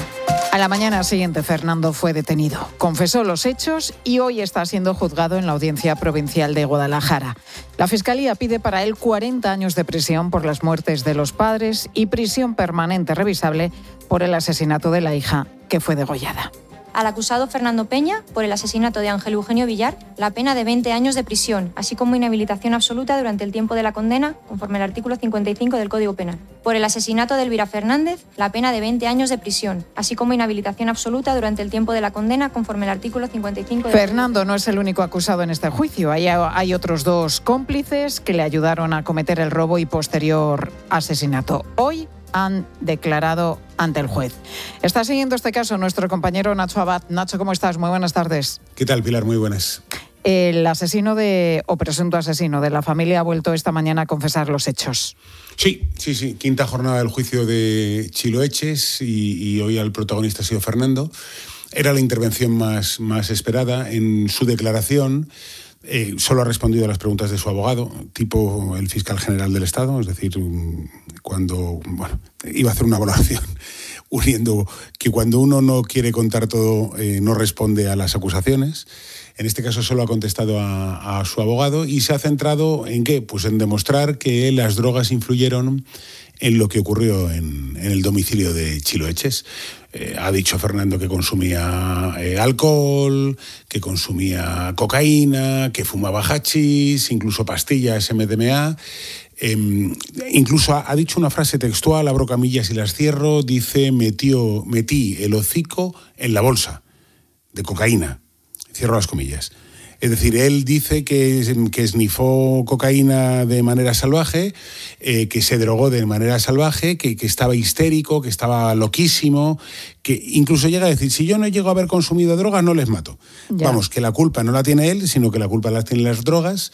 A la mañana siguiente, Fernando fue detenido. Confesó los hechos y hoy está siendo juzgado en la Audiencia Provincial de Guadalajara. La Fiscalía pide para él 40 años de prisión por las muertes de los padres y prisión permanente revisable por el asesinato de la hija, que fue degollada. Al acusado Fernando Peña, por el asesinato de Ángel Eugenio Villar, la pena de 20 años de prisión, así como inhabilitación absoluta durante el tiempo de la condena, conforme al artículo 55 del Código Penal. Por el asesinato de Elvira Fernández, la pena de 20 años de prisión, así como inhabilitación absoluta durante el tiempo de la condena, conforme al artículo 55 del Fernando no es el único acusado en este juicio. Hay otros dos cómplices que le ayudaron a cometer el robo y posterior asesinato. Hoy han declarado ante el juez. Está siguiendo este caso nuestro compañero Nacho Abad. Nacho, ¿cómo estás? Muy buenas tardes. ¿Qué tal, Pilar? Muy buenas. El asesino o presunto asesino de la familia ha vuelto esta mañana a confesar los hechos. Sí. Quinta jornada del juicio de Chiloeches y hoy el protagonista ha sido Fernando. Era la intervención más esperada. En su declaración solo ha respondido a las preguntas de su abogado, tipo el fiscal general del Estado, es decir, cuando iba a hacer una valoración uniendo que cuando uno no quiere contar todo, no responde a las acusaciones. En este caso solo ha contestado a su abogado y se ha centrado ¿en qué? Pues en demostrar que las drogas influyeron en lo que ocurrió en el domicilio de Chilo Etches. Ha dicho Fernando que consumía alcohol, que consumía cocaína, que fumaba hachís, incluso pastillas MDMA. Incluso ha dicho una frase textual, abro comillas y las cierro, dice metí el hocico en la bolsa de cocaína. Cierro las comillas. Es decir, él dice que esnifó cocaína de manera salvaje, que se drogó de manera salvaje, que estaba histérico, que estaba loquísimo, que incluso llega a decir, si yo no llego a haber consumido drogas, no les mato. Ya. Vamos, que la culpa no la tiene él, sino que la culpa la tienen las drogas.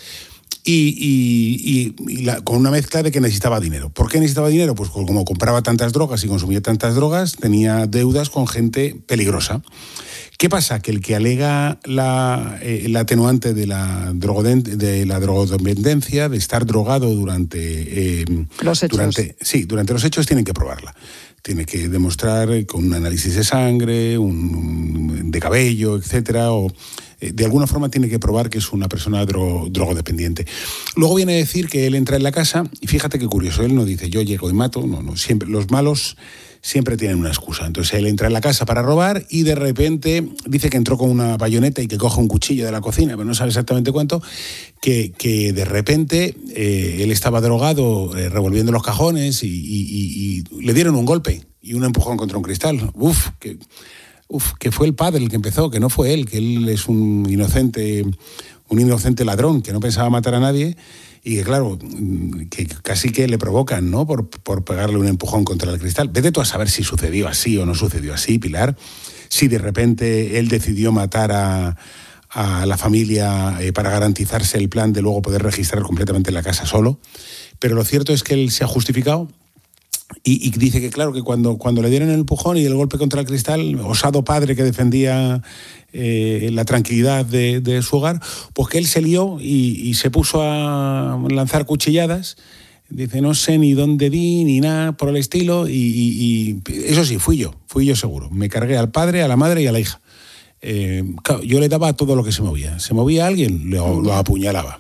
Con una mezcla de que necesitaba dinero. ¿Por qué necesitaba dinero? Pues como compraba tantas drogas y consumía tantas drogas, tenía deudas con gente peligrosa. ¿Qué pasa? Que el que alega el atenuante de la drogodependencia, de estar drogado durante los hechos. Durante los hechos, tienen que probarla. Tiene que demostrar con un análisis de sangre, de cabello, etcétera, o de alguna forma tiene que probar que es una persona drogodependiente. Luego viene a decir que él entra en la casa, y fíjate qué curioso, él no dice yo llego y mato, no, siempre los malos siempre tienen una excusa. Entonces él entra en la casa para robar y de repente dice que entró con una bayoneta y que coge un cuchillo de la cocina, pero no sabe exactamente cuánto, que de repente él estaba drogado, revolviendo los cajones y le dieron un golpe y un empujón contra un cristal. Que fue el padre el que empezó, que no fue él, que él es un inocente ladrón que no pensaba matar a nadie. Y que claro, que casi que le provocan, ¿no? Por pegarle un empujón contra el cristal. Vete tú a saber si sucedió así o no sucedió así, Pilar. Si de repente él decidió matar a la familia para garantizarse el plan de luego poder registrar completamente la casa solo. Pero lo cierto es que él se ha justificado y dice que claro, que cuando le dieron el empujón y el golpe contra el cristal, osado padre que defendía la tranquilidad de su hogar, pues que él se lió y se puso a lanzar cuchilladas. Dice, no sé ni dónde di, ni nada por el estilo, y eso sí, fui yo seguro. Me cargué al padre, a la madre y a la hija. Claro, yo le daba todo lo que se movía. Se movía alguien, lo apuñalaba.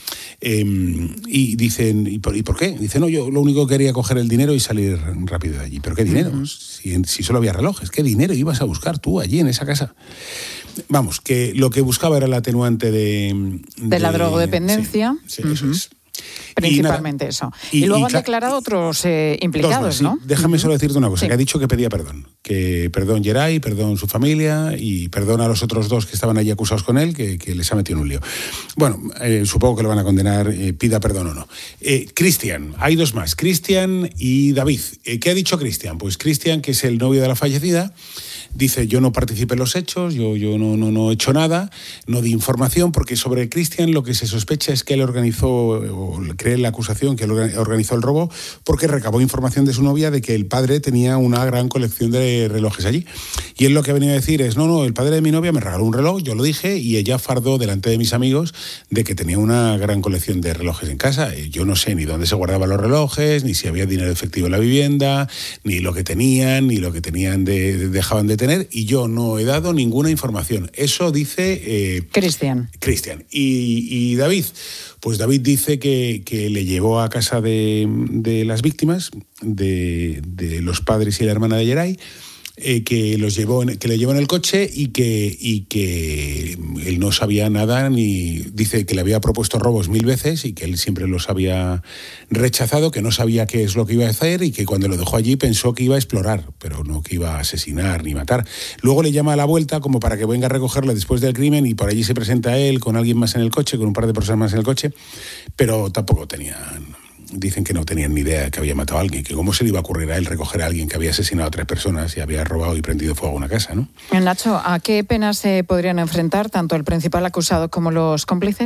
Y dicen, ¿y por qué? Dice, no, yo lo único que quería coger el dinero y salir rápido de allí. ¿Pero qué dinero? Uh-huh. Si solo había relojes, ¿qué dinero ibas a buscar tú allí en esa casa? Vamos, que lo que buscaba era el atenuante de la drogodependencia. Sí, eso es. Principalmente eso. Y luego han declarado otros implicados, ¿no? Déjame solo decirte una cosa, que ha dicho que pedía perdón. Que perdón Geray, perdón su familia y perdón a los otros dos que estaban allí acusados con él, que les ha metido en un lío. Bueno, supongo que lo van a condenar, pida perdón o no. Cristian, hay dos más, Cristian y David. ¿Qué ha dicho Cristian? Pues Cristian, que es el novio de la fallecida, dice, yo no participé en los hechos, yo no he hecho nada, no di información, porque sobre Cristian lo que se sospecha es que él organizó, o cree la acusación que él organizó el robo, porque recabó información de su novia de que el padre tenía una gran colección de relojes allí. Y él lo que ha venido a decir es, no, el padre de mi novia me regaló un reloj, yo lo dije, y ella fardó delante de mis amigos de que tenía una gran colección de relojes en casa. Yo no sé ni dónde se guardaban los relojes, ni si había dinero efectivo en la vivienda, ni lo que tenían, dejaban de tener, y yo no he dado ninguna información. Eso dice Cristian. Y David, pues David dice que le llevó a casa de las víctimas, de los padres y la hermana de Geray, que le llevó en el coche y que él no sabía nada, ni dice que le había propuesto robos 1000 veces y que él siempre los había rechazado, que no sabía qué es lo que iba a hacer y que cuando lo dejó allí pensó que iba a explorar, pero no que iba a asesinar ni matar. Luego le llama a la vuelta como para que venga a recogerle después del crimen y por allí se presenta él con alguien más en el coche, con un par de personas más en el coche, pero tampoco dicen que no tenían ni idea de que había matado a alguien, que cómo se le iba a ocurrir a él recoger a alguien que había asesinado a 3 personas y había robado y prendido fuego a una casa, ¿no? Nacho, ¿a qué penas se podrían enfrentar tanto el principal acusado como los cómplices?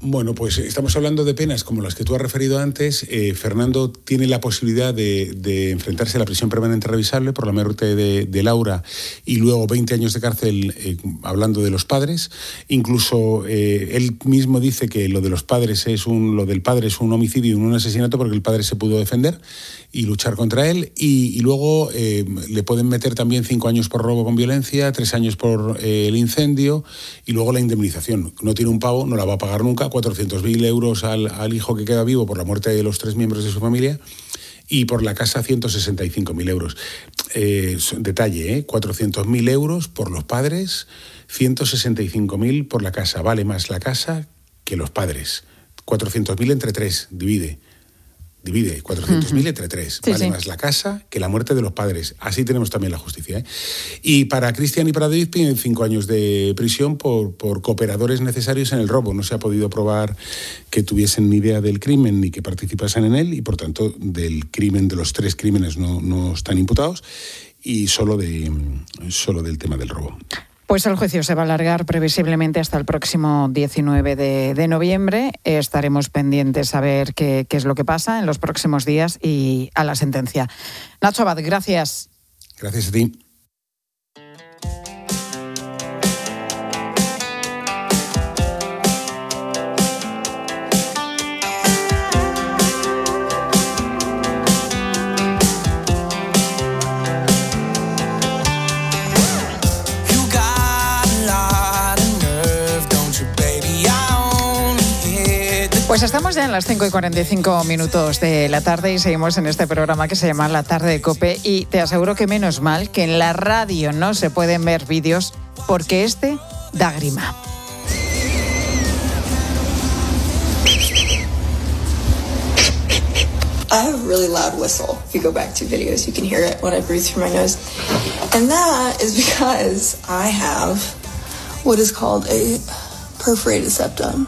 Bueno, pues estamos hablando de penas como las que tú has referido antes. Fernando tiene la posibilidad de enfrentarse a la prisión permanente revisable por la muerte de Laura y luego 20 años de cárcel hablando de los padres. Incluso él mismo dice que lo de los padres lo del padre es un homicidio y un asesinato porque el padre se pudo defender y luchar contra él. Y luego le pueden meter también 5 años por robo con violencia, 3 años por el incendio y luego la indemnización. No tiene un pavo, no la va a pagar nunca. 400.000 euros al hijo que queda vivo por la muerte de los 3 miembros de su familia y por la casa 165.000 euros. Detalle, 400.000 euros por los padres, 165.000 por la casa. Vale más la casa que los padres. 400.000 entre 3, divide 400.000 entre 3. Sí, vale sí. más la casa que la muerte de los padres. Así tenemos también la justicia. Y para Cristian y para David piden 5 años de prisión por cooperadores necesarios en el robo. No se ha podido probar que tuviesen ni idea del crimen ni que participasen en él y, por tanto, del crimen, de los 3 crímenes no están imputados y solo del tema del robo. Pues el juicio se va a alargar previsiblemente hasta el próximo 19 de noviembre. Estaremos pendientes a ver qué es lo que pasa en los próximos días y a la sentencia. Nacho Abad, gracias. Gracias a ti. Pues estamos ya en las 5:45 de la tarde y seguimos en este programa que se llama La Tarde de COPE y te aseguro que menos mal que en la radio no se pueden ver vídeos porque este da grima. I have a really loud whistle. If you go back 2 videos, you can hear it when I breathe through my nose. And that is because I have what is called a perforated septum.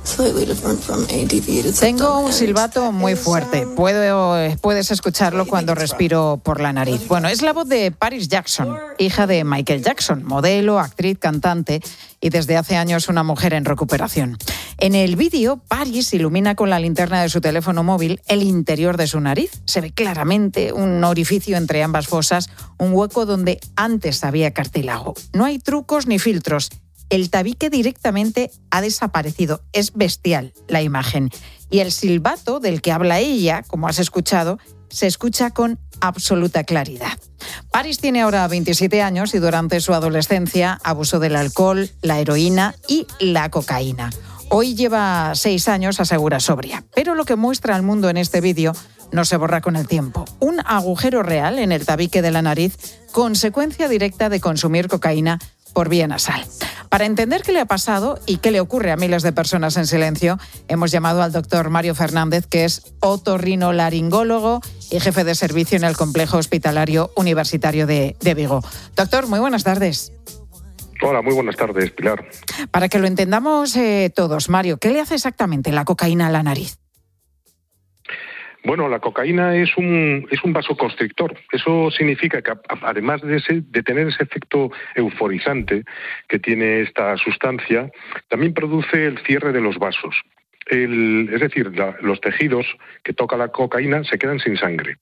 Tengo un silbato muy fuerte. Puedes escucharlo cuando respiro por la nariz. Bueno, es la voz de Paris Jackson, hija de Michael Jackson, modelo, actriz, cantante y desde hace años una mujer en recuperación. En el vídeo, Paris ilumina con la linterna de su teléfono móvil el interior de su nariz. Se ve claramente un orificio entre ambas fosas, un hueco donde antes había cartílago. No hay trucos ni filtros. El tabique directamente ha desaparecido. Es bestial la imagen. Y el silbato del que habla ella, como has escuchado, se escucha con absoluta claridad. Paris tiene ahora 27 años y durante su adolescencia abusó del alcohol, la heroína y la cocaína. Hoy lleva 6 años, asegura, sobria. Pero lo que muestra al mundo en este vídeo no se borra con el tiempo. Un agujero real en el tabique de la nariz, consecuencia directa de consumir cocaína por vía nasal. Para entender qué le ha pasado y qué le ocurre a miles de personas en silencio, hemos llamado al doctor Mario Fernández, que es otorrinolaringólogo y jefe de servicio en el Complejo Hospitalario Universitario de Vigo. Doctor, muy buenas tardes. Hola, muy buenas tardes, Pilar. Para que lo entendamos todos, Mario, ¿qué le hace exactamente la cocaína a la nariz? Bueno, la cocaína es un vasoconstrictor. Eso significa que, además de tener ese efecto euforizante que tiene esta sustancia, también produce el cierre de los vasos. Es decir, los tejidos que toca la cocaína se quedan sin sangre.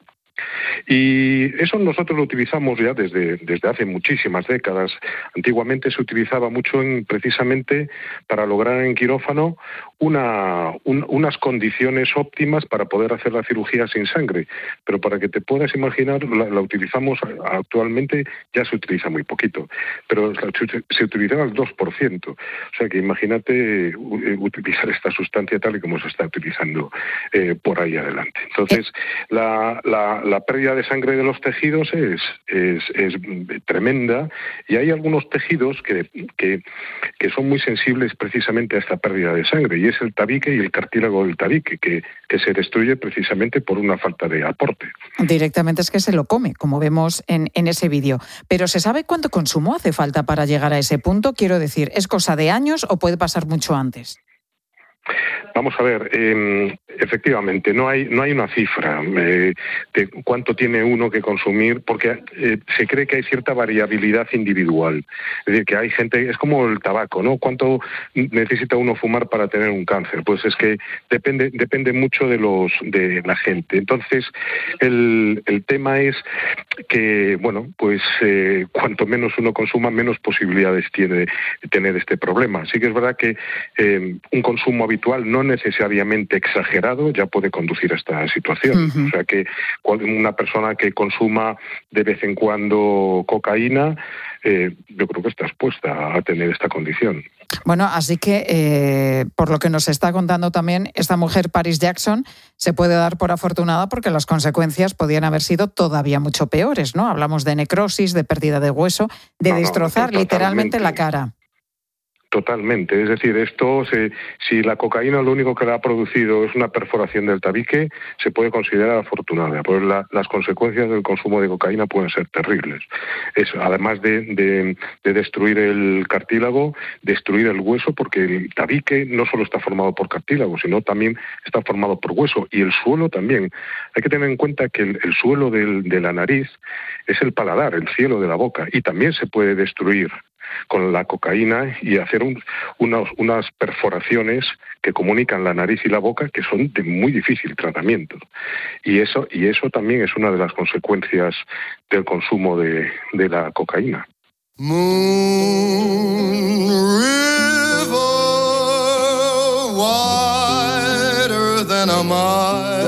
Y eso nosotros lo utilizamos ya desde hace muchísimas décadas. Antiguamente se utilizaba mucho precisamente para lograr en quirófano unas condiciones óptimas para poder hacer la cirugía sin sangre. Pero para que te puedas imaginar, la utilizamos actualmente, ya se utiliza muy poquito, pero se utilizaba el 2%. O sea que imagínate utilizar esta sustancia tal y como se está utilizando por ahí adelante. Entonces, la pérdida de sangre de los tejidos es tremenda y hay algunos tejidos que son muy sensibles precisamente a esta pérdida de sangre y es el tabique y el cartílago del tabique que se destruye precisamente por una falta de aporte. Directamente es que se lo come, como vemos en ese vídeo. Pero ¿se sabe cuánto consumo hace falta para llegar a ese punto? Quiero decir, ¿es cosa de años o puede pasar mucho antes? Vamos a ver, efectivamente, no hay una cifra de cuánto tiene uno que consumir, porque se cree que hay cierta variabilidad individual. Es decir, que hay gente, es como el tabaco, ¿no? ¿Cuánto necesita uno fumar para tener un cáncer? Pues es que depende mucho de la gente. Entonces, el tema es que, bueno, pues cuanto menos uno consuma, menos posibilidades tiene de tener este problema. Sí que es verdad que un consumo habitual, no necesariamente exagerado, ya puede conducir a esta situación. O sea que una persona que consuma de vez en cuando cocaína, yo creo que está expuesta a tener esta condición. Bueno, así que, por lo que nos está contando también, esta mujer, Paris Jackson, se puede dar por afortunada porque las consecuencias podían haber sido todavía mucho peores, ¿no? Hablamos de necrosis, de pérdida de hueso, de destrozar literalmente la cara. Totalmente, es decir, esto, si la cocaína lo único que le ha producido es una perforación del tabique, se puede considerar afortunada, pues las consecuencias del consumo de cocaína pueden ser terribles. Además de destruir el cartílago, destruir el hueso, porque el tabique no solo está formado por cartílago, sino también está formado por hueso, y el suelo también. Hay que tener en cuenta que el suelo de la nariz es el paladar, el cielo de la boca, y también se puede destruir con la cocaína y hacer unas perforaciones que comunican la nariz y la boca que son de muy difícil tratamiento. Y eso también es una de las consecuencias del consumo de la cocaína. Moon River, wider than a mile.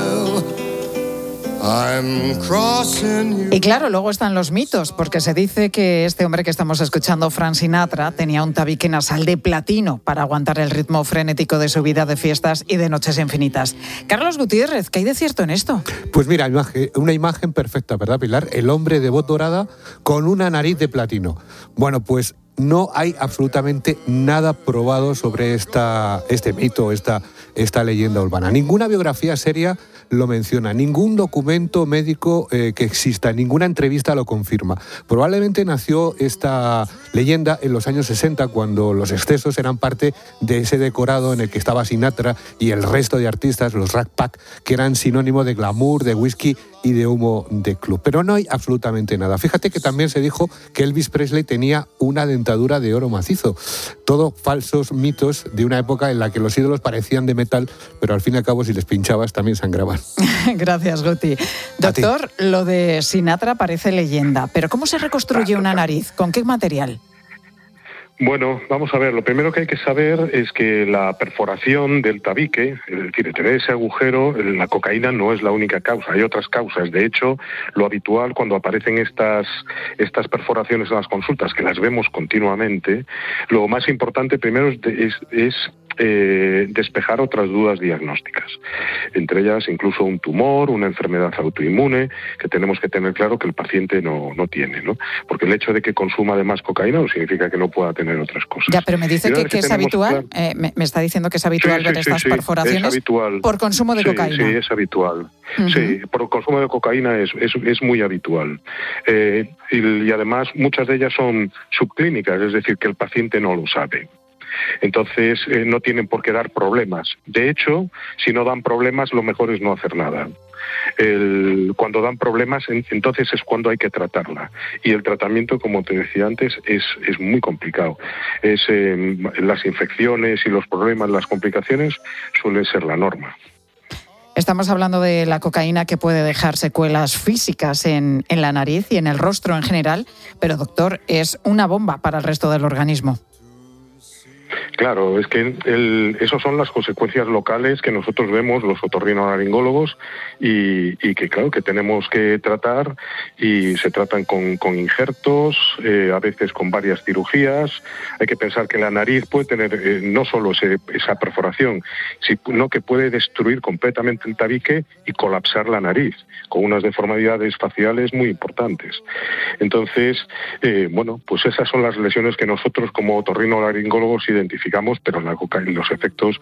Y claro, luego están los mitos, porque se dice que este hombre que estamos escuchando, Frank Sinatra, tenía un tabique nasal de platino para aguantar el ritmo frenético de su vida de fiestas y de noches infinitas. Carlos Gutiérrez, ¿qué hay de cierto en esto? Pues mira, una imagen perfecta, ¿verdad, Pilar? El hombre de voz dorada con una nariz de platino. Bueno, pues no hay absolutamente nada probado sobre este mito, esta leyenda urbana. Ninguna biografía seria lo menciona, ningún documento médico que exista, ninguna entrevista lo confirma. Probablemente nació esta leyenda en los años 60, cuando los excesos eran parte de ese decorado en el que estaba Sinatra y el resto de artistas, los Rat Pack, que eran sinónimo de glamour, de whisky y de humo de club. Pero no hay absolutamente nada. Fíjate que también se dijo que Elvis Presley tenía una dentadura de oro macizo. Todo falsos mitos de una época en la que los ídolos parecían de metal, pero al fin y al cabo si les pinchabas también sangraban. Gracias, Guti. Doctor, lo de Sinatra parece leyenda, pero ¿cómo se reconstruye una nariz? ¿Con qué material? Bueno, vamos a ver, lo primero que hay que saber es que la perforación del tabique, es decir, tener ese agujero, la cocaína no es la única causa, hay otras causas. De hecho, lo habitual cuando aparecen estas perforaciones en las consultas, que las vemos continuamente, lo más importante primero es despejar otras dudas diagnósticas, entre ellas incluso un tumor, una enfermedad autoinmune, que tenemos que tener claro que el paciente no tiene, ¿no? Porque el hecho de que consuma además cocaína no significa que no pueda tener otras cosas. Ya, pero me dice que es habitual, me está diciendo que es habitual ver estas perforaciones por consumo de cocaína. Sí, es habitual. Uh-huh. Sí, por consumo de cocaína es muy habitual. Y además muchas de ellas son subclínicas, es decir, que el paciente no lo sabe. Entonces no tienen por qué dar problemas. De hecho, si no dan problemas, lo mejor es no hacer nada. Cuando dan problemas, entonces es cuando hay que tratarla. Y el tratamiento, como te decía antes, es muy complicado. Las infecciones y los problemas, las complicaciones, suelen ser la norma. Estamos hablando de la cocaína, que puede dejar secuelas físicas en la nariz y en el rostro en general, pero, doctor, es una bomba para el resto del organismo. Claro, es que esas son las consecuencias locales que nosotros vemos los otorrinolaringólogos y que claro que tenemos que tratar, y se tratan con injertos, a veces con varias cirugías. Hay que pensar que la nariz puede tener no solo esa perforación, sino que puede destruir completamente el tabique y colapsar la nariz, con unas deformidades faciales muy importantes. Entonces, bueno, pues esas son las lesiones que nosotros como otorrinolaringólogos identificamos, pero los efectos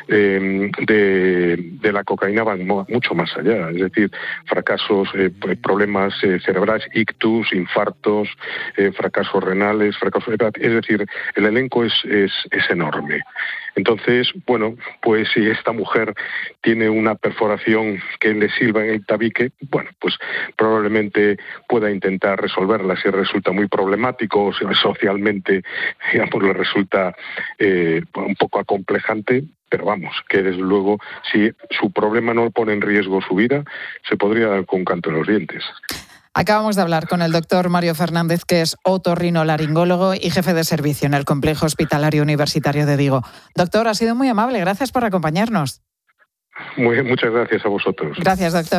de la cocaína van mucho más allá. Es decir, fracasos, problemas cerebrales, ictus, infartos, fracasos renales, es decir, el elenco es enorme. Entonces, bueno, pues si esta mujer tiene una perforación que le silba en el tabique, bueno, pues probablemente pueda intentar resolverla. Si resulta muy problemático o si socialmente, digamos, le resulta un poco acomplejante, pero vamos, que desde luego, si su problema no pone en riesgo su vida, se podría dar con un canto en los dientes. Acabamos de hablar con el doctor Mario Fernández, que es otorrinolaringólogo y jefe de servicio en el Complejo Hospitalario Universitario de Vigo. Doctor, ha sido muy amable, gracias por acompañarnos. Muchas gracias a vosotros. Gracias, doctor.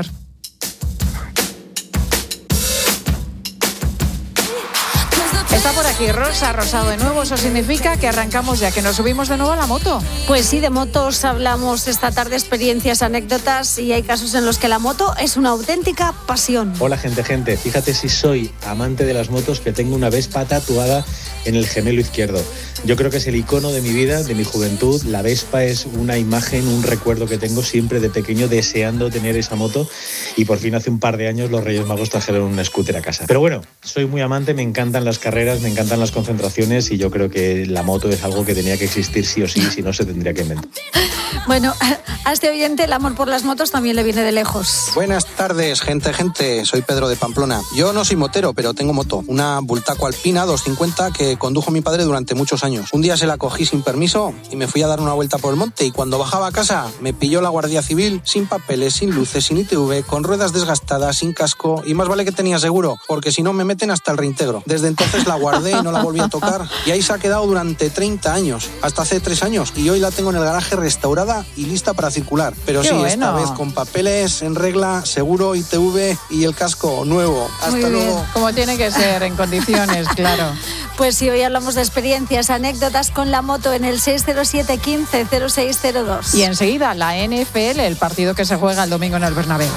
Está por aquí Rosa Rosado de nuevo. Eso significa que arrancamos ya, que nos subimos de nuevo a la moto. Pues sí, de motos hablamos esta tarde, experiencias, anécdotas, y hay casos en los que la moto es una auténtica pasión. Hola gente, fíjate si soy amante de las motos que tengo una Vespa tatuada en el gemelo izquierdo. Yo creo que es el icono de mi vida, de mi juventud. La Vespa es una imagen, un recuerdo que tengo siempre de pequeño deseando tener esa moto, y por fin hace un par de años los Reyes Magos trajeron un scooter a casa. Pero bueno, soy muy amante, me encantan las carreras, me encantan las concentraciones, y yo creo que la moto es algo que tenía que existir sí o sí, si no se tendría que inventar. Bueno, a este oyente el amor por las motos también le viene de lejos. Buenas tardes, gente. Soy Pedro de Pamplona. Yo no soy motero, pero tengo moto. Una Bultaco Alpina 250 que condujo mi padre durante muchos años. Un día se la cogí sin permiso y me fui a dar una vuelta por el monte, y cuando bajaba a casa me pilló la Guardia Civil sin papeles, sin luces, sin ITV, con ruedas desgastadas, sin casco, y más vale que tenía seguro, porque si no me meten hasta el reintegro. Desde entonces la guardé y no la volví a tocar, y ahí se ha quedado durante 30 años, hasta hace 3 años, y hoy la tengo en el garaje restaurada y lista para circular. Pero sí, bueno, esta vez con papeles en regla, seguro, ITV y el casco nuevo. Hasta luego. Como tiene que ser, en condiciones, claro. Pues sí, hoy hablamos de experiencias, anécdotas con la moto en el 607 15 0602. Y enseguida la NFL, el partido que se juega el domingo en el Bernabéu.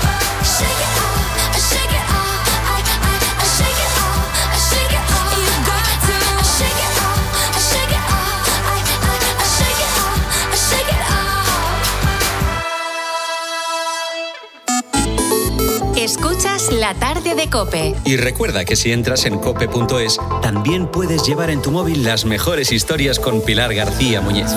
Escuchas La Tarde de COPE. Y recuerda que si entras en cope.es, también puedes llevar en tu móvil las mejores historias con Pilar García Muñez.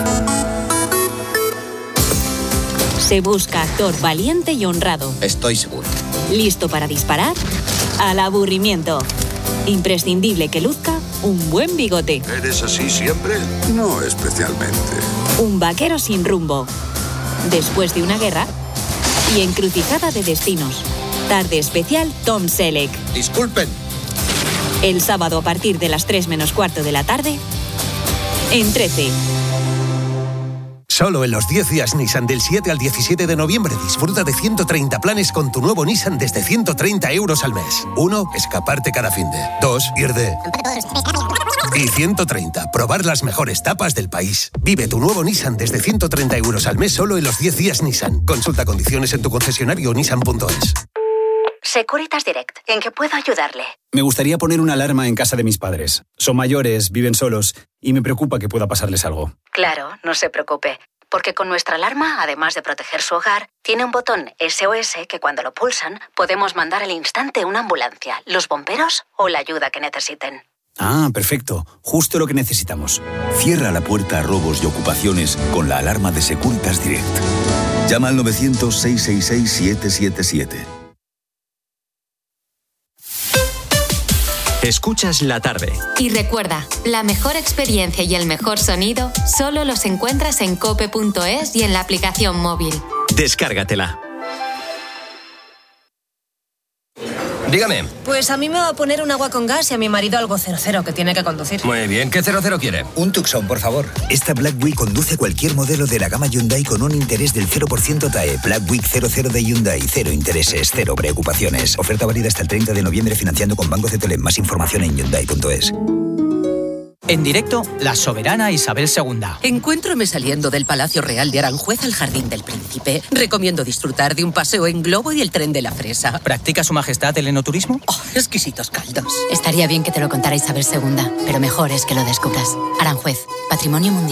Se busca actor valiente y honrado. Estoy seguro. ¿Listo para disparar? Al aburrimiento. Imprescindible que luzca un buen bigote. ¿Eres así siempre? No especialmente. Un vaquero sin rumbo. Después de una guerra y encrucijada de destinos. Tarde especial Tom Selleck. Disculpen. El sábado a partir de las 3 menos cuarto de la tarde en 13. Solo en los 10 días Nissan del 7 al 17 de noviembre disfruta de 130 planes con tu nuevo Nissan desde 130 euros al mes. 1. Escaparte cada finde. 2. Ir de... Y 130. Probar las mejores tapas del país. Vive tu nuevo Nissan desde 130 euros al mes solo en los 10 días Nissan. Consulta condiciones en tu concesionario nissan.es. Securitas Direct, ¿en qué puedo ayudarle? Me gustaría poner una alarma en casa de mis padres. Son mayores, viven solos y me preocupa que pueda pasarles algo. Claro, no se preocupe, porque con nuestra alarma, además de proteger su hogar, tiene un botón SOS que cuando lo pulsan podemos mandar al instante una ambulancia, los bomberos o la ayuda que necesiten. Ah, perfecto. Justo lo que necesitamos. Cierra la puerta a robos y ocupaciones con la alarma de Securitas Direct. Llama al 900-666-777. Escuchas La Tarde. Y recuerda, la mejor experiencia y el mejor sonido solo los encuentras en cope.es y en la aplicación móvil. Descárgatela. Dígame. Pues a mí me va a poner un agua con gas y a mi marido algo 00 que tiene que conducir. Muy bien, ¿qué 00 quiere? Un Tucson, por favor. Esta Black Week conduce cualquier modelo de la gama Hyundai con un interés del 0% TAE. Black Week 00 de Hyundai. 0 intereses, 0 preocupaciones. Oferta válida hasta el 30 de noviembre financiando con Banco CTLM. Más información en Hyundai.es. En directo, la soberana Isabel II. Encuéntrome saliendo del Palacio Real de Aranjuez al Jardín del Príncipe. Recomiendo disfrutar de un paseo en globo y el tren de la fresa. ¿Practica su majestad el enoturismo? ¡Oh, exquisitos caldos! Estaría bien que te lo contara Isabel II, pero mejor es que lo descubras. Aranjuez, Patrimonio Mundial.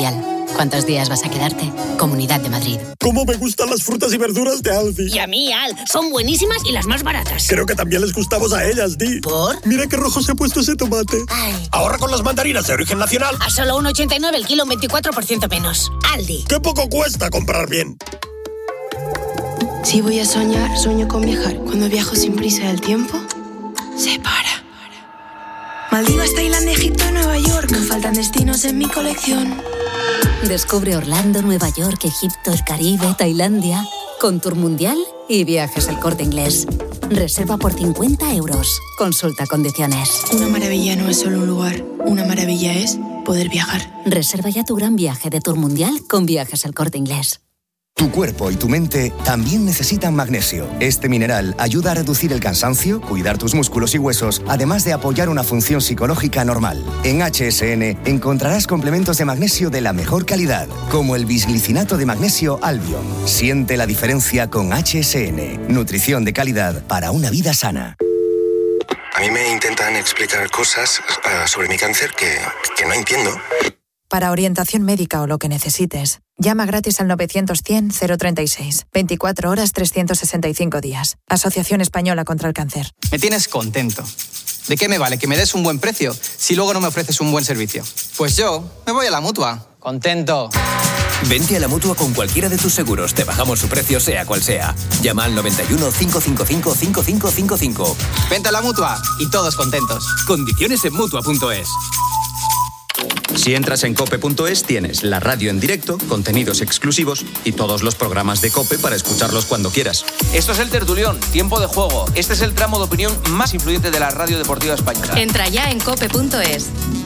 ¿Cuántos días vas a quedarte? Comunidad de Madrid. ¿Cómo me gustan las frutas y verduras de Aldi? Y a mí, Al. Son buenísimas y las más baratas. Creo que también les gustamos a ellas, Di. ¿Por? Mira qué rojo se ha puesto ese tomate. Ay. Ahorra con las mandarinas de origen nacional. A solo 1,89 el kilo, un 24% menos. Aldi. ¡Qué poco cuesta comprar bien! Si voy a soñar, sueño con viajar. Cuando viajo sin prisa, el tiempo se para. Maldivas, Tailandia, Egipto y Nueva York. No faltan destinos en mi colección. Descubre Orlando, Nueva York, Egipto, el Caribe, Tailandia, con Tour Mundial y Viajes El Corte Inglés. Reserva por 50 euros. Consulta condiciones. Una maravilla no es solo un lugar. Una maravilla es poder viajar. Reserva ya tu gran viaje de Tour Mundial con Viajes El Corte Inglés. Tu cuerpo y tu mente también necesitan magnesio. Este mineral ayuda a reducir el cansancio, cuidar tus músculos y huesos, además de apoyar una función psicológica normal. En HSN encontrarás complementos de magnesio de la mejor calidad, como el bisglicinato de magnesio Albion. Siente la diferencia con HSN. Nutrición de calidad para una vida sana. A mí me intentan explicar cosas sobre mi cáncer que no entiendo. Para orientación médica o lo que necesites, llama gratis al 900-100-036. 24 horas, 365 días. Asociación Española contra el Cáncer. Me tienes contento. ¿De qué me vale que me des un buen precio si luego no me ofreces un buen servicio? Pues yo me voy a la Mutua. Contento. Vente a la Mutua con cualquiera de tus seguros. Te bajamos su precio sea cual sea. Llama al 91 555 5555. Vente a la Mutua y todos contentos. Condiciones en Mutua.es. Si entras en cope.es tienes la radio en directo, contenidos exclusivos y todos los programas de COPE para escucharlos cuando quieras. Esto es El Tertulión, tiempo de juego. Este es el tramo de opinión más influyente de la radio deportiva española. Entra ya en cope.es.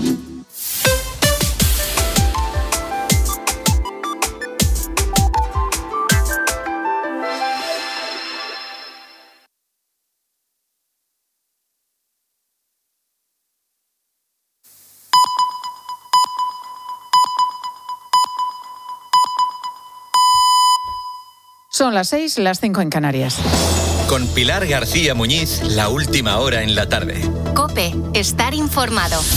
Son las 6, las 5 en Canarias. Con Pilar García Muñiz, la última hora en la tarde. COPE, estar informado.